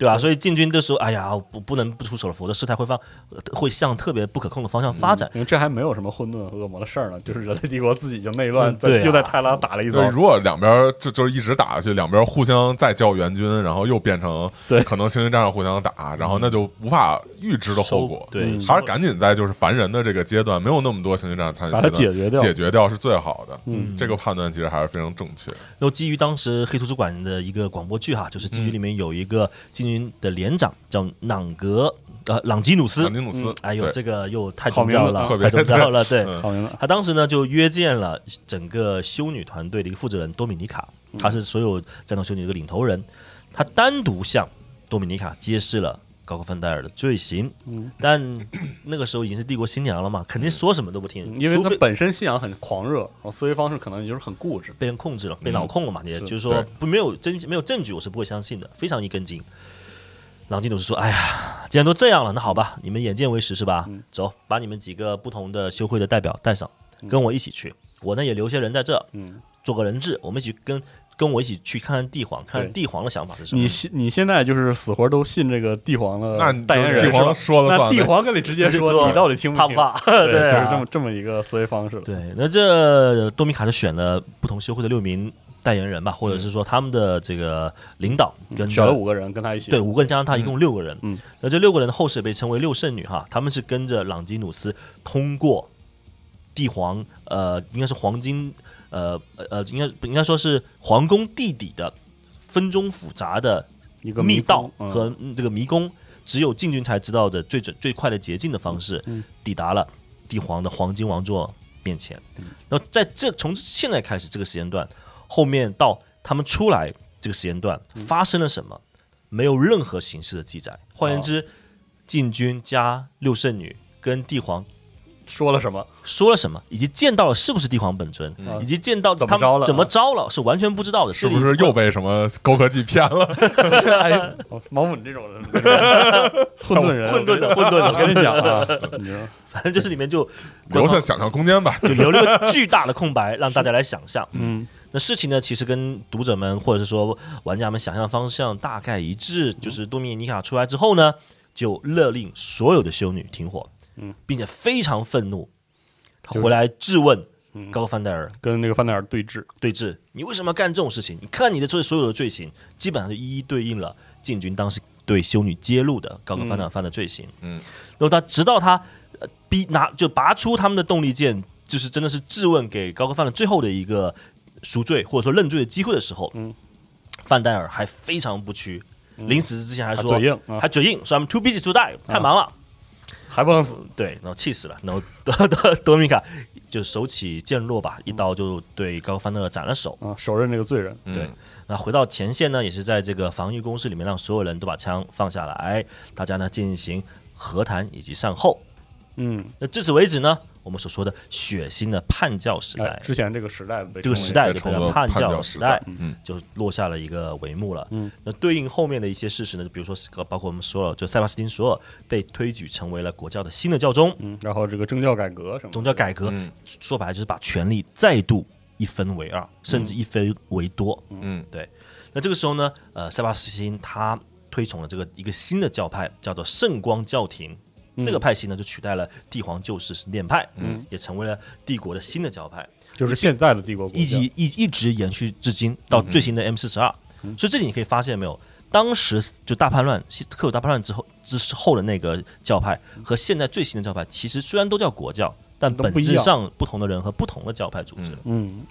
对吧？所以禁军这时候，哎呀，不能不出手了，否则事态会向特别不可控的方向发展。 因为这还没有什么混沌和恶魔的事儿呢，就是人类帝国自己就内乱， 对， 又在泰拉打了一遭。 如果两边就是一直打下去，两边互相再叫援军，然后又变成可能星际战上互相打，然后那就无法预知的后果。 对， 还是赶紧在就是凡人的这个阶段，没有那么多星际战参与， 把它解决掉是最好的。这个判断其实还是非常正确。 然后基于当时黑图书馆的一个广播剧哈，就是禁军里面有一个禁军的连长叫朗基努斯，哎呦，这个又太重要了，太重要了。对，他当时呢就约见了整个修女团队的一个负责人多米尼卡，他是所有战斗修女的一个领头人，他单独向多米尼卡揭示了高克范戴尔的罪行，但那个时候已经是帝国新娘了嘛，肯定说什么都不听， 因为他本身信仰很狂热，然后思维方式可能就是很固执， 被人控制了，被脑控了嘛，也就是说没有证据，我是不会相信的，非常一根筋。朗基努斯说：“哎呀，既然都这样了，那好吧，你们眼见为实是吧？走，把你们几个不同的修会的代表带上，跟我一起去。我呢也留些人在这，做个人质，我们一起跟我一起去看看帝皇，看看帝皇的想法是什么。 你现在就是死活都信这个帝皇的代言人， 帝皇说了算， 那帝皇跟你直接说，你到底听不听？ 怕不怕？ 对，就是这么一个思维方式。 对，那这多米卡就选了不同修会的6名。”代言人吧，或者是说他们的这个领导跟选了5个人跟他一起， 对，5个人加上他一共6个人。那这6个人的后世被称为6圣女哈，他们是跟着朗基努斯通过帝皇应该是黄金应该说是皇宫地底的纷中复杂的一个密道和这个迷宫，只有禁军才知道的最快的捷径的方式，抵达了帝皇的黄金王座面前。然后从现在开始这个时间段。后面到他们出来这个时间段发生了什么，没有任何形式的记载。换言之，禁军加6圣女跟帝皇说了什么， 以及见到了是不是帝皇本尊，以及见到他们怎么着了，是完全不知道的。 是不是又被什么高科技骗了？ 哎，毛姆这种人，混沌人， 混沌的，我跟你讲啊， 反正就是里面就留下想象空间吧， 就留了个巨大的空白，让大家来想象。那事情呢，其实跟读者们或者是说玩家们想象的方向大概一致，就是多米尼卡出来之后呢，就勒令所有的修女停火，并且非常愤怒，他回来质问高克范戴尔， 跟那个范戴尔对峙， 你为什么要干这种事情？你看你的所有的罪行，基本上就一一对应了禁军当时对修女揭露的高克范戴尔犯的罪行。然后他直到他就拔出他们的动力剑，就是真的是质问给高克范的最后的一个赎罪或者说认罪的机会的时候，范戴尔还非常不屈，临死之前还说还嘴硬，说 I'm too busy to die， 太忙了， 还不能死。 对，然后气死了，然后多米卡就手起剑落吧，一刀就对高范戴尔斩了首， 手刃这个罪人。 对，那回到前线呢，也是在这个防御工事里面，让所有人都把枪放下来，大家呢进行和谈以及善后。那至此为止呢，我们所说的血腥的叛教时代， 之前这个时代就被叛教时代，就落下了一个帷幕了。那对应后面的一些事实呢，比如说包括我们说了，就塞巴斯汀索尔被推举成为了国教的新的教宗， 然后这个政教改革什么， 宗教改革，说白了就是把权力再度一分为二，甚至一分为多。对。那这个时候呢，塞巴斯汀他推崇了这个一个新的教派，叫做圣光教廷。这个派系呢，就取代了帝皇旧式神殿派，也成为了帝国的新的教派， 就是现在的帝国国教， 一直延续至今，到最新的 M42。所以这里你可以发现没有，当时就大叛乱、克鲁大叛乱之后的那个教派和现在最新的教派，其实虽然都叫国教，但本质上不同的人和不同的教派组织。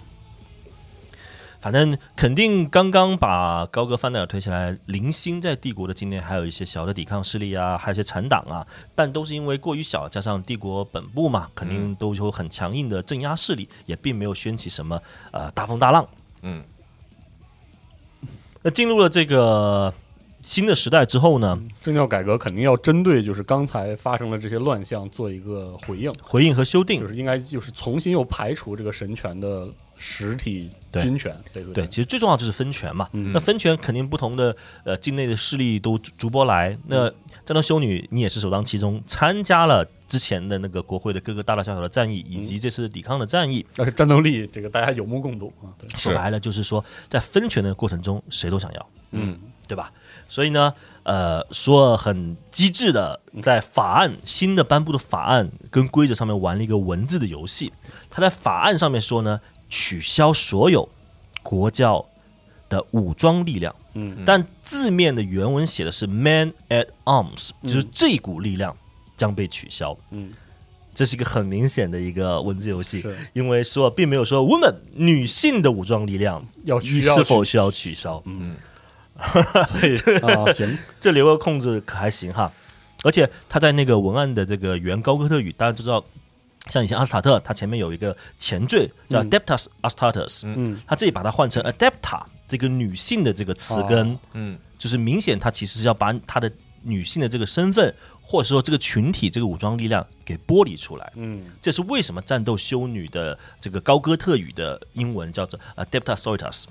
反正肯定刚刚把高哥范戴尔推起来，零星在帝国的境内还有一些小的抵抗势力啊，还有一些残党啊，但都是因为过于小，加上帝国本部嘛，肯定都有很强硬的镇压势力，也并没有掀起什么大风大浪。那进入了这个新的时代之后呢， 政教改革肯定要针对就是刚才发生的这些乱象做一个回应和修订， 就是应该就是重新又排除这个神权的实体军权， 对，其实最重要就是分权嘛。那分权肯定不同的境内的势力都逐波来。那战斗修女你也是首当其冲，参加了之前的那个国会的各个大大小小的战役，以及这次抵抗的战役， 而且战斗力这个大家有目共睹啊。 说白了就是说，在分权的过程中，谁都想要。 对吧？所以呢，索尔很机智的在法案新的颁布的法案跟规则上面玩了一个文字的游戏。他在法案上面说呢，取消所有国教的武装力量，但字面的原文写的是 man at arms，就是这股力量将被取消。这是一个很明显的一个文字游戏，因为索尔并没有说 woman 女性的武装力量是否需要取消。所以行， 这流流控制可还行哈。而且他在那个文案的这个原高哥特语，大家都知道，像以前阿斯塔特，他前面有一个前缀叫 Adeptus Astartes，他这里把它换成 Adepta 这个女性的这个词根，就是明显他其实是要把他的女性的这个身份，或者说这个群体这个武装力量给剥离出来。这是为什么战斗修女的这个高哥特语的英文叫做 Adepta Sororitas。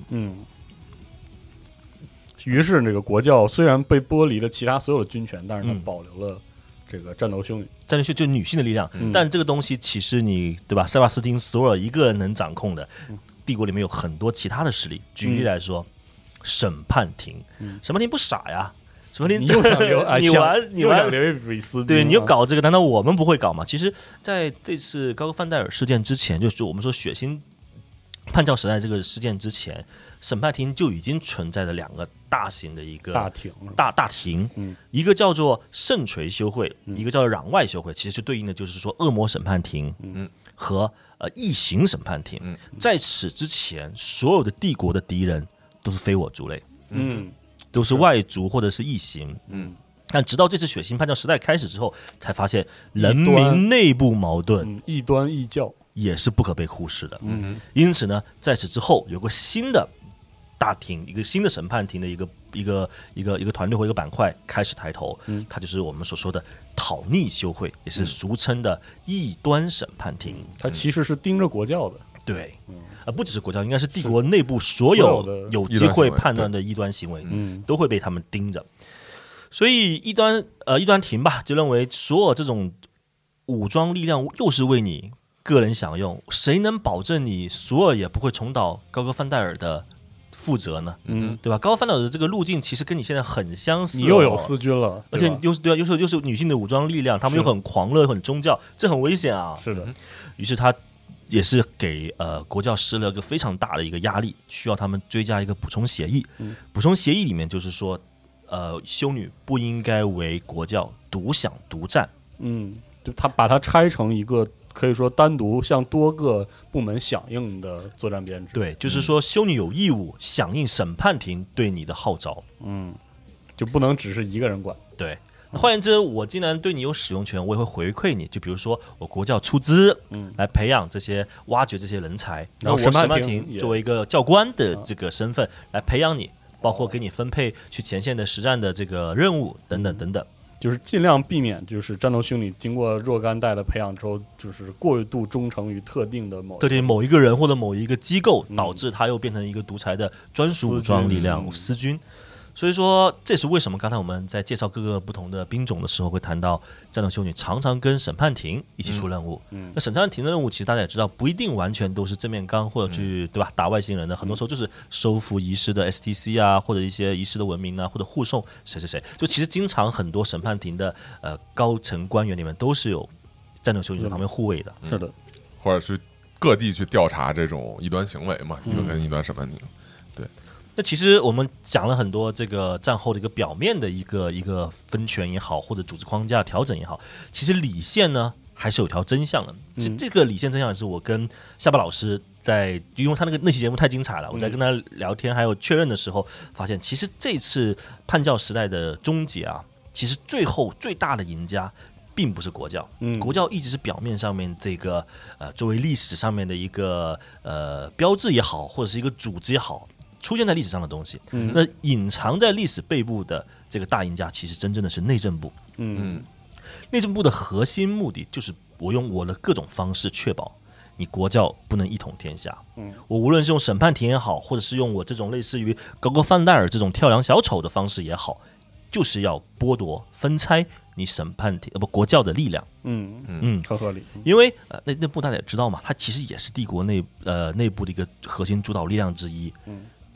于是那个国教虽然被剥离了其他所有的军权，但是它保留了这个战斗修女， 战斗修就女性的力量。但这个东西其实你对吧，塞巴斯汀索尔一个人能掌控的，帝国里面有很多其他的势力。举例来说，审判庭，审判庭不傻呀。什么？ 你又想留？ 你玩留比斯？ 对，你又搞这个，难道我们不会搞吗？其实，在这次高克范戴尔事件之前，就是我们说血腥叛教时代这个事件之前，审判庭就已经存在着两个大型的一个大庭，一个叫做圣锤修会，一个叫做攘外修会，其实就对应的就是说恶魔审判庭和异形审判庭。在此之前，所有的帝国的敌人都是非我族类，都是外族或者是异形。但直到这次血腥叛教时代开始之后，才发现人民内部矛盾， 异端异教也是不可被忽视的。因此呢，在此之后有个新的大庭，一个新的审判庭的一个团队或一个板块开始抬头，它就是我们所说的讨逆修会，也是俗称的异端审判庭。 它其实是盯着国教的， 对，不只是国教，应该是帝国内部所有有机会判断的异端行为，都会被他们盯着。所以异端庭吧，就认为所有这种武装力量又是为你个人享用，谁能保证你索尔也不会重蹈高克范戴尔的负责呢？对吧？高克范戴尔的这个路径其实跟你现在很相似， 你又有私军了， 而且又是女性的武装力量，他们又很狂热、很宗教，这很危险啊！ 是的， 于是他也是给国教施了一个非常大的一个压力，需要他们追加一个补充协议。补充协议里面就是说，修女不应该为国教独享独占。 就他把它拆成一个可以说单独向多个部门响应的作战编制。 对，就是说修女有义务响应审判庭对你的号召。 就不能只是一个人管。 对。换言之，我既然对你有使用权，我也会回馈你。就比如说，我国教出资，来培养这些、挖掘这些人才，然后审判庭作为一个教官的这个身份来培养你，包括给你分配去前线的实战的这个任务等等等等。 就是尽量避免，就是战斗修女经过若干代的培养之后，就是过度忠诚于特定某一个人或者某一个机构，导致他又变成一个独裁的专属武装力量私军。所以说，这是为什么刚才我们在介绍各个不同的兵种的时候，会谈到战斗修女常常跟审判庭一起出任务。那审判庭的任务，其实大家也知道，不一定完全都是正面刚或者去对吧打外星人的，很多时候就是收复遗失的 STC 啊，或者一些遗失的文明啊，或者护送谁谁谁。就其实经常很多审判庭的高层官员里面都是有战斗修女在旁边护卫的。 是的， 或者去各地去调查这种异端行为嘛，一个跟异端审判庭。对。 那其实我们讲了很多这个战后的一个表面的一个分权也好，或者组织框架调整也好，其实理线呢还是有条真相的。这个理线真相也是我跟夏巴老师因为他那期节目太精彩了，我在跟他聊天还有确认的时候，发现其实这次叛教时代的终结啊，其实最后最大的赢家并不是国教，国教一直是表面上面这个作为历史上面的一个标志也好，或者是一个组织也好。出现在历史上的东西，那隐藏在历史背部的这个大赢家，其实真正的是内政部。内政部的核心目的就是我用我的各种方式确保你国教不能一统天下。我无论是用审判庭也好，或者是用我这种类似于高克范戴尔这种跳梁小丑的方式也好，就是要剥夺、分拆你审判庭国教的力量。 很合理。 因为内部大家也知道嘛，它其实也是帝国内部的一个核心主导力量之一。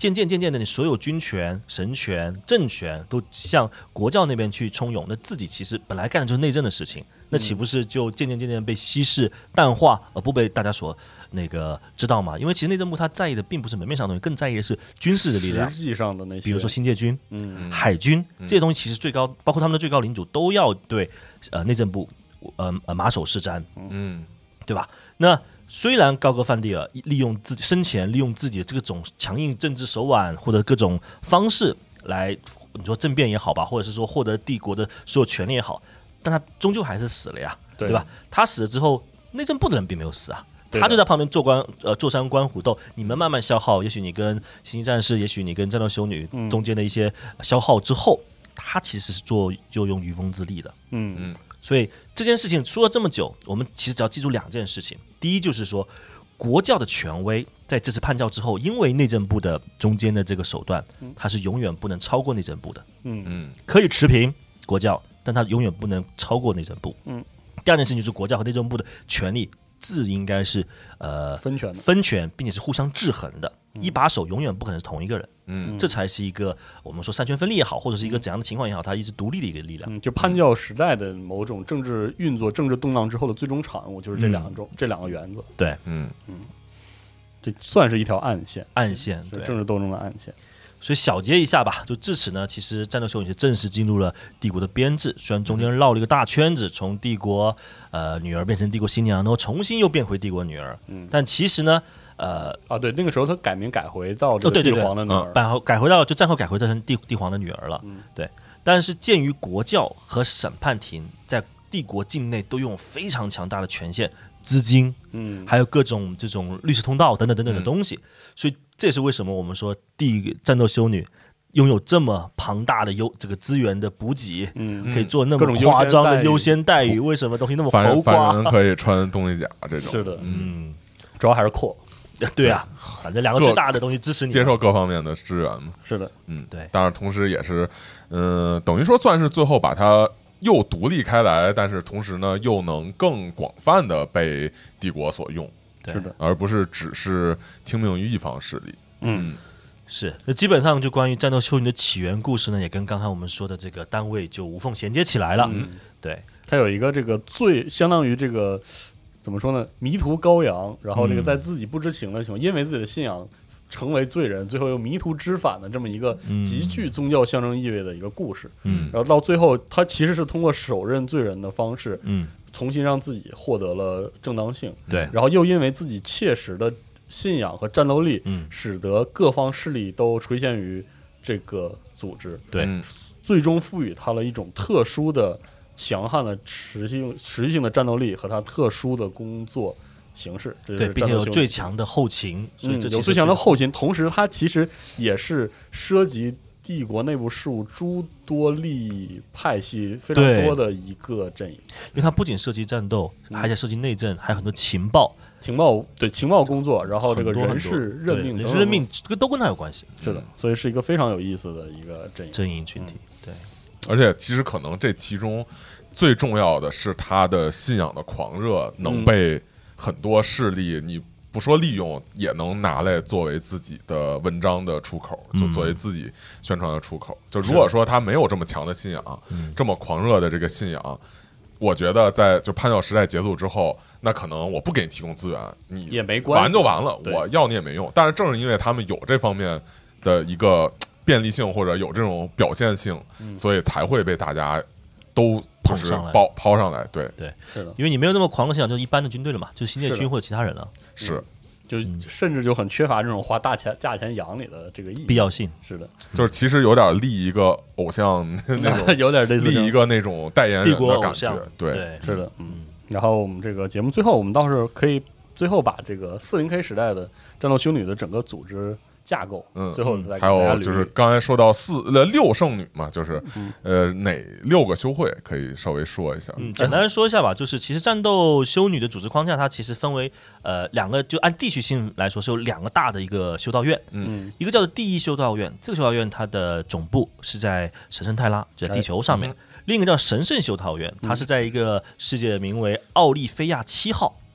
渐渐的，你所有军权、神权、政权都向国教那边去冲涌，那自己其实本来干的就是内政的事情，那岂不是就渐渐被稀释淡化，而不被大家所那个知道嘛？因为其实内政部他在意的并不是门面上的东西，更在意的是军事的力量， 实际上的那些， 比如说新界军、海军这些东西，其实最高，包括他们的最高领主都要对内政部马首是瞻，对吧？那虽然高歌梵蒂尔利用自己生前利用自己的这种强硬政治手腕或者各种方式来，你说政变也好吧，或者是说获得帝国的所有权利也好，但他终究还是死了呀，对吧？他死了之后，内政部的人并没有死啊。他就在旁边坐山观虎斗，你们慢慢消耗，也许你跟星际战士，也许你跟战斗修女中间的一些消耗之后，他其实是就用渔翁之利的。所以这件事情说了这么久，我们其实只要记住2件事情。第一就是说，国教的权威在这次判教之后，因为内政部的中间的这个手段，它是永远不能超过内政部的。可以持平国教，但它永远不能超过内政部。第二件事情就是国教和内政部的权力自应该是分权，并且是互相制衡的。一把手永远不可能是同一个人。这才是一个我们说三权分立也好，或者是一个怎样的情况也好，它一直独立的一个力量。 就判教时代的某种政治运作、政治动荡之后的最终产物，就是这两个原则。 对， 这算是一条暗线， 对， 政治斗争的暗线。 所以小结一下吧，就至此呢，其实战斗修女正式进入了帝国的编制，虽然中间绕了一个大圈子，从帝国女儿变成帝国新娘，然后重新又变回帝国女儿，但其实呢， 对，那个时候他改名改回到这个帝皇的女儿， 改回到就战后改回成帝皇的女儿了，对。但是鉴于国教和审判庭在帝国境内都拥有非常强大的权限、资金，还有各种这种律师通道等等的东西，所以这也是为什么我们说战斗修女拥有这么庞大的这个资源的补给，可以做那么夸张的优先待遇，为什么东西那么浮夸？ 凡人可以穿东西甲这种， 是的，主要还是阔。 对啊，反正两个最大的东西支持你， 接受各方面的支援嘛。 是的， 对。 当然，同时也是，等于说算是最后把它又独立开来，但是同时呢，又能更广泛的被帝国所用。 是的， 而不是只是听命于一方势力。 是。那基本上就关于战斗修女的起源故事呢，也跟刚才我们说的这个单位就无缝衔接起来了。对， 它有一个这个相当于这个。怎么说呢？迷途羔羊，然后这个在自己不知情的情况，因为自己的信仰成为罪人，最后又迷途知返的这么一个极具宗教象征意味的一个故事。然后到最后，他其实是通过手刃罪人的方式，重新让自己获得了正当性。 对， 然后又因为自己切实的信仰和战斗力，使得各方势力都垂涎于这个组织。 对， 最终赋予他了一种特殊的。强悍的持续性的战斗力和他特殊的工作形式， 对，并且有最强的后勤，所以有最强的后勤，同时它其实也是涉及帝国内部事务诸多利益派系非常多的一个阵营， 因为它不仅涉及战斗，还涉及内政，还有很多情报工作，然后这个人事任命这个都跟他有关系。 是的，所以是一个非常有意思的一个阵营群体。对。 而且其实可能这其中最重要的是他的信仰的狂热能被很多势力，你不说利用，也能拿来作为自己的文章的出口，就作为自己宣传的出口。就如果说他没有这么强的信仰，这么狂热的这个信仰，我觉得在就叛教时代结束之后，那可能我不给你提供资源，你也没关系， 完就完了，我要你也没用。但是正是因为他们有这方面的一个便利性或者有这种表现性，所以才会被大家都就是抛上来。对， 是的， 因为你没有那么狂的信仰，就是一般的军队了嘛，就是新界军或者其他人了。 是， 就甚至就很缺乏这种花价钱养你的这个必要性。 是的， 就是其实有点立一个偶像那种， 有点类似立一个那种代言人的感觉。 对， 是的，然后我们这个节目最后，我们倒是可以最后把这个40K 时代的战斗修女的整个组织架构，最后再还有就是刚才说到6圣女嘛，就是哪6个修会可以稍微说一下。 简单说一下吧，就是其实战斗修女的组织框架，它其实分为2个，就按地区性来说是有2个大的一个修道院，一个叫做第一修道院，这个修道院它的总部是在神圣泰拉，就在地球上面。另一个叫神圣修道院，它是在一个世界名为奥利菲亚7号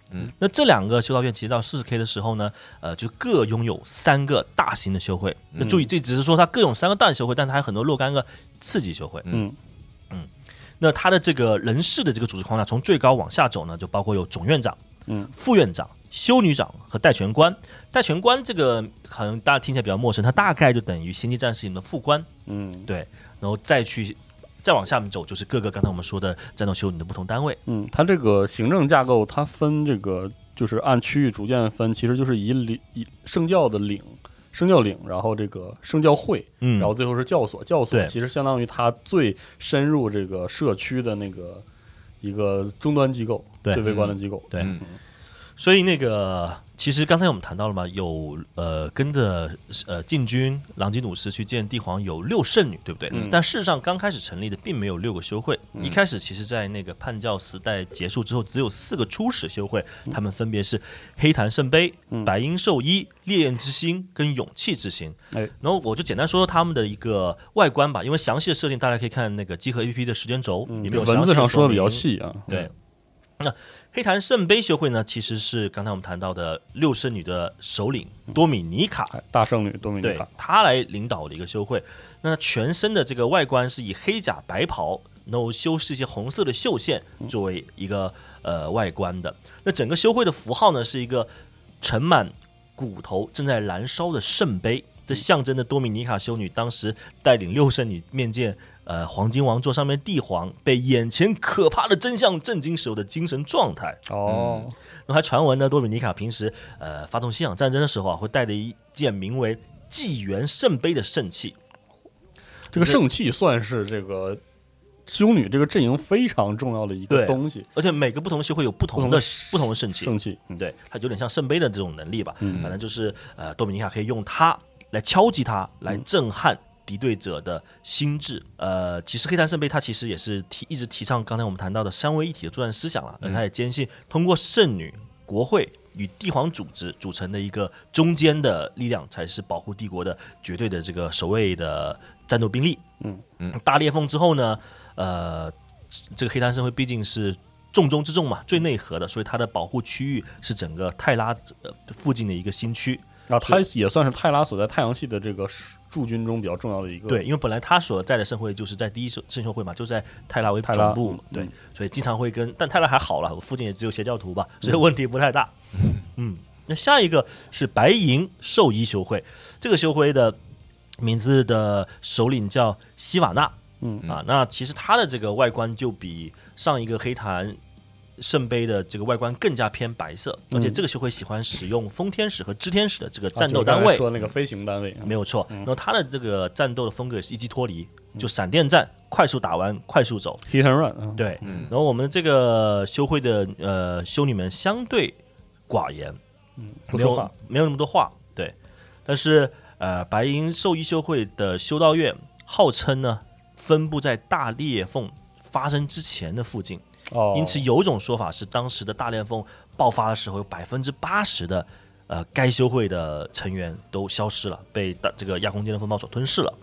那这2个修道院其实到40K 的时候呢，就各拥有3个大型的修会。那注意，这只是说它各有3个大型修会，但它还有很多若干个次级修会。那它的这个人事的这个组织框架，从最高往下走呢，就包括有总院长、副院长、修女长和代权官。代权官这个可能大家听起来比较陌生，它大概就等于星际战士里面的副官。对，然后再往下面走，就是各个刚才我们说的战斗修女的不同单位。 它这个行政架构，它分这个就是按区域逐渐分，其实就是以圣教的领。圣教领，然后这个圣教会，然后最后是教所。教所其实相当于它最深入这个社区的那个一个终端机构，最微观的机构。 对，所以那个其实刚才我们谈到了嘛，有跟着禁军朗基努斯去见帝皇有6圣女，对不对？但事实上刚开始成立的并没有6个修会，一开始其实在那个叛教时代结束之后，只有4个初始修会，他们分别是黑檀圣杯、白鹰兽医、烈焰之心跟勇气之心。然后我就简单说说他们的一个外观吧，因为详细的设定大家可以看那个集合 APP 的时间轴，里面有文字上说的比较细啊。 对。那黑檀圣杯修会呢，其实是刚才我们谈到的6圣女的首领多米尼卡， 大圣女多米尼卡， 她来领导的一个修会。那全身的这个外观是以黑甲白袍，然后修饰一些红色的绣线作为一个外观的。那整个修会的符号呢，是一个盛满骨头正在燃烧的圣杯，这象征着多米尼卡修女当时带领6圣女面见黄金王座上面帝皇，被眼前可怕的真相震惊时候的精神状态。那还传闻呢，多米尼卡平时发动信仰战争的时候会带着一件名为纪元圣杯的圣器。 这个圣器算是这个修女这个阵营非常重要的一个东西， 而且每个不同的修会有不同的圣器。对，它有点像圣杯的这种能力吧。反正就是多米尼卡可以用它来敲击它，来震撼敌对者的心智。其实黑檀圣杯它其实也是一直提倡刚才我们谈到的三位一体的作战思想了，而它也坚信通过圣女、国会与帝皇组织组成的一个中间的力量，才是保护帝国的绝对的这个守卫的战斗兵力。大裂缝之后呢，这个黑檀圣会毕竟是重中之重嘛，最内核的，所以它的保护区域是整个泰拉附近的一个新区。 然后它也算是泰拉所在太阳系的这个驻军中比较重要的一个。 对，因为本来他所在的圣会就是在第一圣修会嘛，就在泰拉为总部。对，所以经常会但泰拉还好了，我附近也只有邪教徒吧，所以问题不太大。那下一个是白银兽医修会，这个修会的名字的首领叫希瓦纳。那其实它的这个外观就比上一个黑檀圣杯的这个外观更加偏白色，而且这个修会喜欢使用风天使和支天使的这个战斗单位， 说那个飞行单位没有错。然后它的这个战斗的风格也是一击脱离，就闪电战，快速打完快速走 ，hit and run。 对，然后我们这个修会的修女们相对寡言， 不说话， 没有那么多话。对，但是白银兽医修会的修道院号称呢分布在大裂缝发生之前的附近。因此有一种说法是，当时的大裂缝爆发的时候，有80%的该修会的成员都消失了，被这个亚空间的风暴所吞噬了。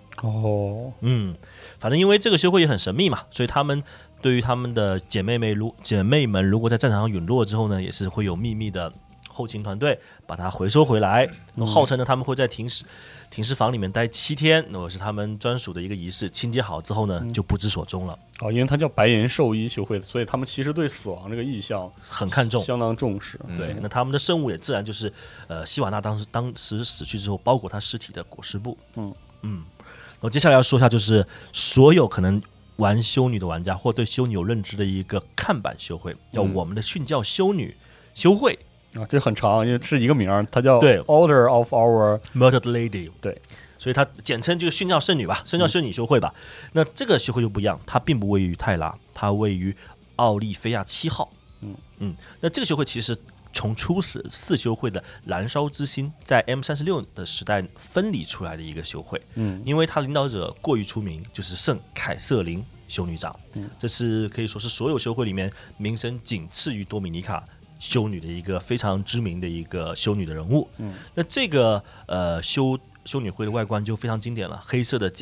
反正因为这个修会也很神秘嘛，所以他们对于他们的姐妹们，如果在战场上陨落之后呢，也是会有秘密的后勤团队把它回收回来。号称呢，他们会在停尸房里面待7天，那是他们专属的一个仪式。清洁好之后呢，就不知所踪了。 因为它叫白银兽医修会，所以他们其实对死亡这个意象很看重， 相当重视。 对，那他们的圣物也自然就是希瓦纳当时死去之后包裹他尸体的裹尸布。然后接下来要说一下，就是所有可能玩修女的玩家或对修女有认知的一个看板修会，叫我们的殉教修女修会。 这很长，因为是一个名，它叫 Order of Our Murdered Lady。 对，所以它简称就是殉教圣女吧，殉教圣女修会吧。那这个修会就不一样，它并不位于泰拉，它位于奥利菲亚7号。那这个修会其实从初始4修会的燃烧之心，在 M36的时代分离出来的一个修会。因为它领导者过于出名，就是圣凯瑟琳修女长。这是可以说是所有修会里面名声仅次于多米尼卡修女的一个非常知名的一个修女的人物。那这个修女会的外观就非常经典了，黑色的甲，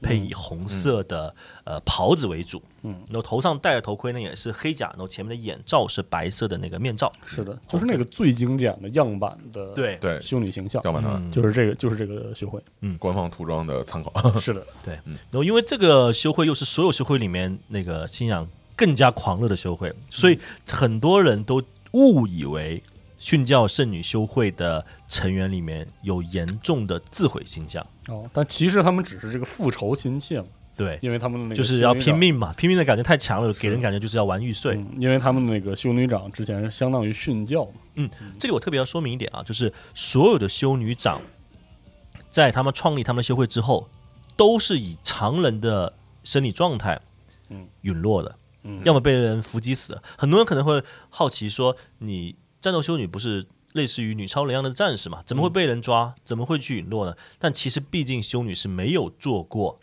配以红色的袍子为主，然后头上戴的头盔呢也是黑甲，然后前面的眼罩是白色的那个面罩。 是的，就是那个最经典的样板的对修女形象， 样板团就是这个修会， 官方涂装的参考。 是的， 对，然后因为这个修会又是所有修会里面那个信仰更加狂热的修会，所以很多人都误以为殉教圣女修会的成员里面有严重的自毁倾向。 但其实他们只是这个复仇心切嘛。 对， 因为他们的那个就是要拼命嘛，拼命的感觉太强了，给人感觉就是要玩玉碎。 因为他们那个修女长之前是相当于殉教嘛。 这里我特别要说明一点啊，就是所有的修女长在他们创立他们的修会之后，都是以常人的生理状态陨落的，要么被人伏击死。很多人可能会好奇说，你战斗修女不是类似于女超人一样的战士嘛，怎么会被人抓？怎么会去陨落呢？但其实毕竟修女是没有做过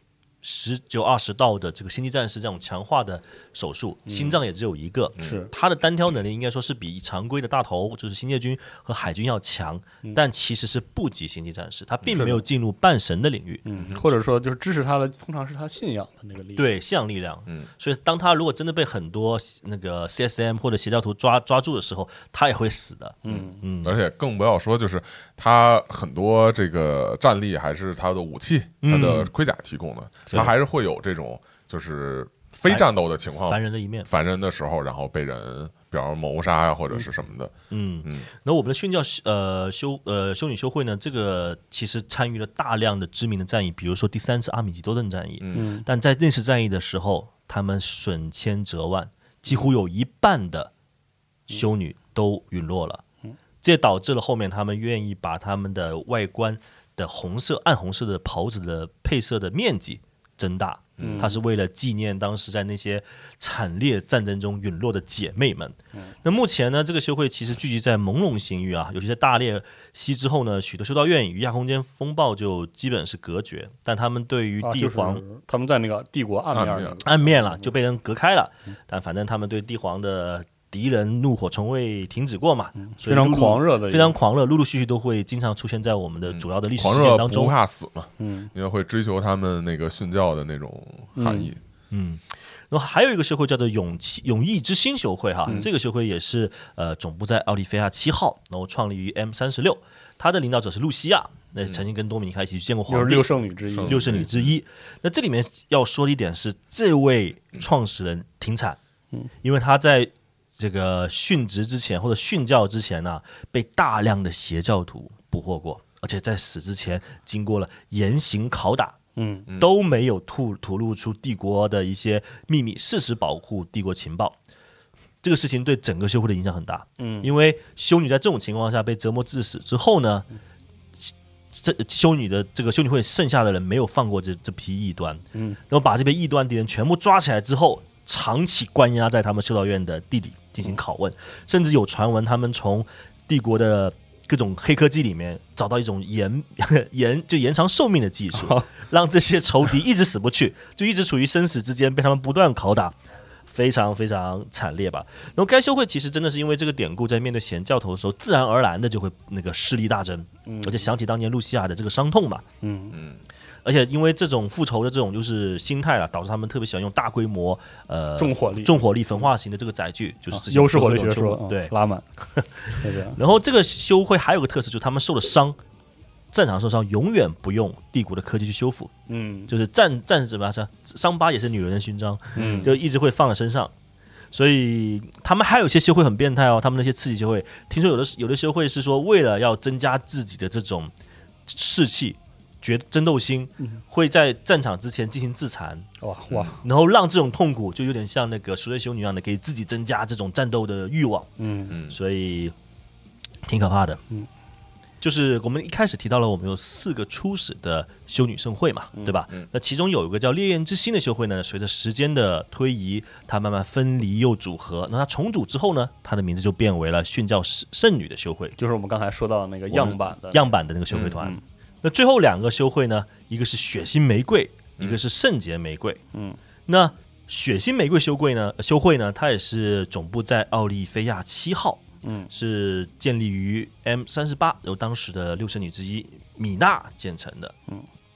19、20道的这个星际战士这种强化的手术，心脏也只有一个， 是他的单挑能力应该说是比常规的大头就是星界军和海军要强，但其实是不及星际战士，他并没有进入半神的领域， 或者说就是支持他的通常是他信仰的那个力量， 对信仰力量，所以当他如果真的被很多那个 CSM 或者邪教徒抓住的时候，他也会死的， 而且更不要说就是他很多这个战力还是他的武器、他的盔甲提供的。他还是会有这种就是非战斗的情况， 烦人的一面， 烦人的时候，然后被人比方谋杀呀，或者是什么的。 那我们的殉教修女修会呢，这个其实参与了大量的知名的战役，比如说第3次阿米吉多顿战役。但在那次战役的时候，他们损千折万，几乎有一半的修女都陨落了。这也导致了后面他们愿意把他们的外观的暗红色的袍子的配色的面积增大，它是为了纪念当时在那些惨烈战争中陨落的姐妹们。那目前呢，这个修会其实聚集在朦胧星域啊，尤其在大裂隙之后呢，许多修道院与亚空间风暴就基本是隔绝，但他们对于帝皇， 他们在那个帝国暗面了，就被人隔开了。但反正他们对帝皇的敌人怒火从未停止过嘛， 非常狂热的， 非常狂热，陆陆续续都会经常出现在我们的主要的历史事件当中。 不怕死嘛，因为会追求他们那个殉教的那种含义。 然后还有一个修会叫做永义之心修会哈，这个修会也是总部在奥利菲亚7号，然后创立于 M36，它的领导者是露西亚，那曾经跟多米尼卡一起去见过皇帝， 就是六圣女之一。 那这里面要说的一点是，这位创始人挺惨，因为他在这个殉职之前或者殉教之前呢，被大量的邪教徒捕获过，而且在死之前经过了严刑拷打，都没有吐露出帝国的一些秘密，誓死保护帝国情报。这个事情对整个修会的影响很大，因为修女在这种情况下被折磨致死之后呢，这修女会剩下的人没有放过这批异端，然后把这批异端敌人全部抓起来之后，长期关押在他们修道院的地底进行拷问，甚至有传闻他们从帝国的各种黑科技里面找到一种延长寿命的技术，让这些仇敌一直死不去，就一直处于生死之间，被他们不断拷打，非常非常惨烈吧。然后该修会其实真的是因为这个典故，在面对邪教头的时候，自然而然的就会那个势力大增，而且想起当年露西亚的这个伤痛嘛，而且因为这种复仇的这种就是心态啊，导致他们特别喜欢用大规模重火力焚化型的这个载具，就是优势火力学说， 对， 拉满。 然后这个修会还有个特色，就是他们受了伤，战场受伤永远不用帝国的科技去修复，就是战士怎么样，伤疤也是女人的勋章，就一直会放在身上。所以他们还有一些修会很变态哦，他们那些刺激修会，听说有的修会是说为了要增加自己的这种士气。争斗心，会在战场之前进行自残， 哇， 然后让这种痛苦就有点像那个赎罪修女一样的，给自己增加这种战斗的欲望，所以挺可怕的。就是我们一开始提到了，我们有4个初始的修女圣会嘛，对吧？那其中有一个叫烈焰之心的修会呢，随着时间的推移，它慢慢分离又组合。那它重组之后呢，它的名字就变为了殉教圣女的修会， 就是我们刚才说到那个样板的那个修会团。那最后2个修会呢，一个是血腥玫瑰，一个是圣洁玫瑰。那血腥玫瑰修会呢，它也是总部在奥利菲亚7号，是建立于 M38，由当时的6圣女之一米娜建成的。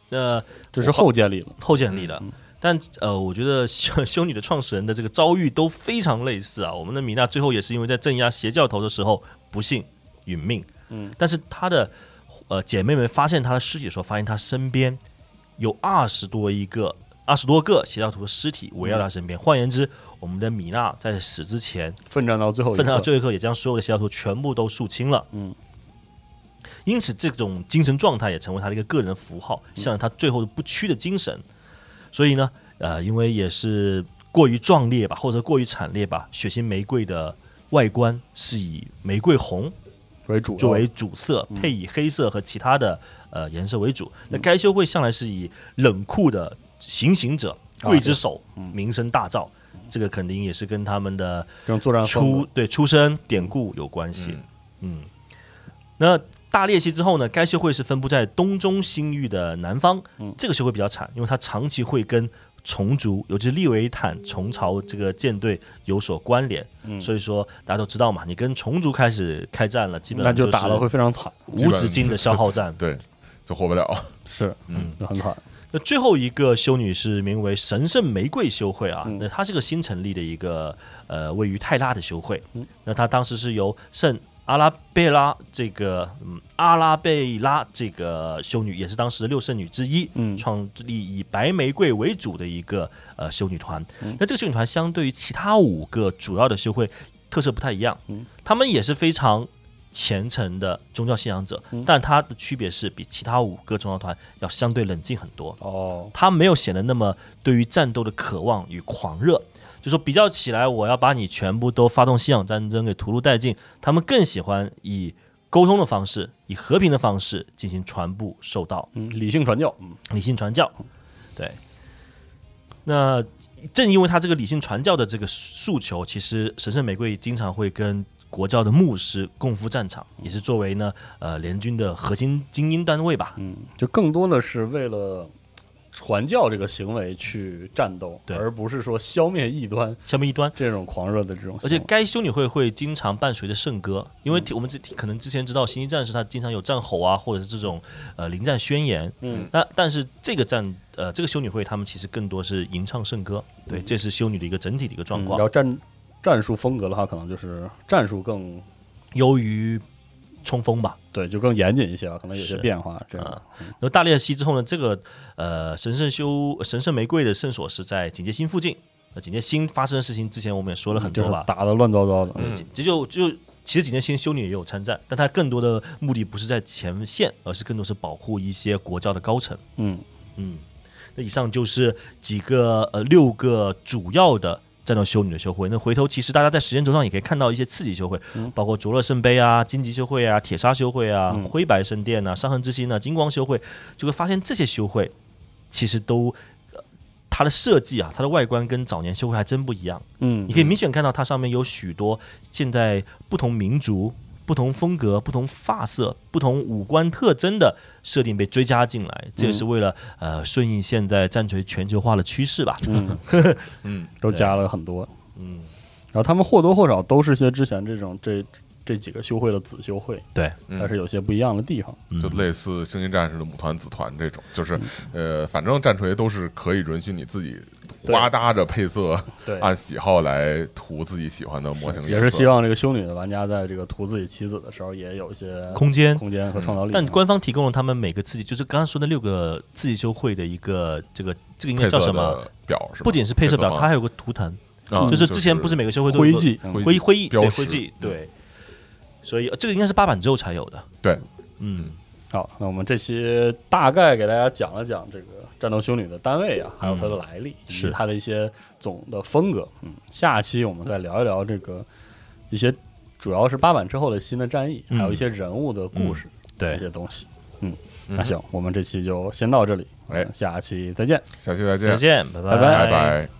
这是后建立的。但我觉得修女的创始人的这个遭遇都非常类似啊。我们的米娜最后也是因为在镇压邪教头的时候不幸殒命。但是她的姐妹们发现她的尸体的时候，发现她身边有20多个邪教徒的尸体围绕她身边。换言之，我们的米娜在死之前奋战到最后一刻， 也将所有的邪教徒全部都肃清了。因此这种精神状态也成为她的一个个人符号，象征她最后不屈的精神。所以呢，因为也是过于壮烈吧，或者过于惨烈吧，血腥玫瑰的外观是以玫瑰红作为主色，配以黑色和其他的颜色为主。那该修会向来是以冷酷的行刑者刽子手名声大噪，这个肯定也是跟他们的出身典故有关系。那大裂隙之后呢，该修会是分布在东中新域的南方。这个修会比较惨，因为它长期会跟虫族，尤其是利维坦虫巢这个舰队有所关联。所以说大家都知道嘛，你跟虫族开始开战了，基本上就打了会非常惨， 无止境的消耗战。 对，就活不了。 是，就很惨。 那最后一个修女是名为神圣玫瑰修会啊，那它是个新成立的一个位于泰拉的修会。那它当时是由圣阿拉贝拉这个修女，也是当时的6圣女之一，创立以白玫瑰为主的一个修女团。那这个修女团相对于其他5个主要的修会特色不太一样，他们也是非常虔诚的宗教信仰者，但它的区别是比其他5个宗教团要相对冷静很多。它没有显得那么对于战斗的渴望与狂热。就说比较起来，我要把你全部都发动信仰战争给屠戮殆尽，他们更喜欢以沟通的方式，以和平的方式进行传播授道， 理性传教。 对，那正因为他这个理性传教的这个诉求，其实神圣玫瑰经常会跟国教的牧师共赴战场，也是作为呢联军的核心精英单位吧。 就更多的是为了传教这个行为去战斗，而不是说消灭异端这种狂热的这种。 而且该修女会经常伴随着圣歌，因为我们可能之前知道星际战士他经常有战吼啊，或者是这种临战宣言。但是这个修女会他们其实更多是吟唱圣歌。对，这是修女的一个整体的一个状况。 然后战术风格的话，可能就是战术更优于冲锋吧， 对，就更严谨一些了，可能有些变化。这样， 那大裂隙之后呢，这个神圣玫瑰的圣所是在警戒心附近。警戒心发生的事情之前我们也说了很多吧， 打得乱糟糟的。 其实警戒心修女也有参战，但它更多的目的不是在前线，而是更多是保护一些国教的高层。那以上就是6个主要的战斗修女的修会。那回头其实大家在时间轴上也可以看到一些次级修会，包括卓勒圣杯啊、荆棘修会啊、铁砂修会啊、灰白圣殿啊、伤痕之心啊、金光修会，就会发现这些修会其实都它的设计啊，它的外观跟早年修会还真不一样。你可以明显看到它上面有许多现在不同民族、不同风格、不同发色、不同五官特征的设定被追加进来，这也是为了顺应现在战锤全球化的趋势吧。 都加了很多。然后他们或多或少都是些之前这几个修会的子修会， 对， 但是有些不一样的地方， 就类似星际战士的母团子团这种，就是反正战锤都是可以允许你自己花搭着配色，按喜好来涂自己喜欢的模型颜色， 也是希望这个修女的玩家在这个涂自己棋子的时候也有一些空间和创造力。 但官方提供了他们每个次级，就是刚刚说的6个次级修会的一个这个应该叫什么表？是吧？ 不仅是配色表，它还有个图腾，就是之前不是每个修会都有徽记对徽记对。所以这个应该是8版之后才有的。 对， 好，那我们这期大概给大家讲了讲这个战斗修女的单位啊，还有它的来历，是它的一些总的风格。下期我们再聊一聊这个一些主要是8版之后的新的战役，还有一些人物的故事，这些东西。那行，我们这期就先到这里，下期再见。 下期再见， 再见，拜拜。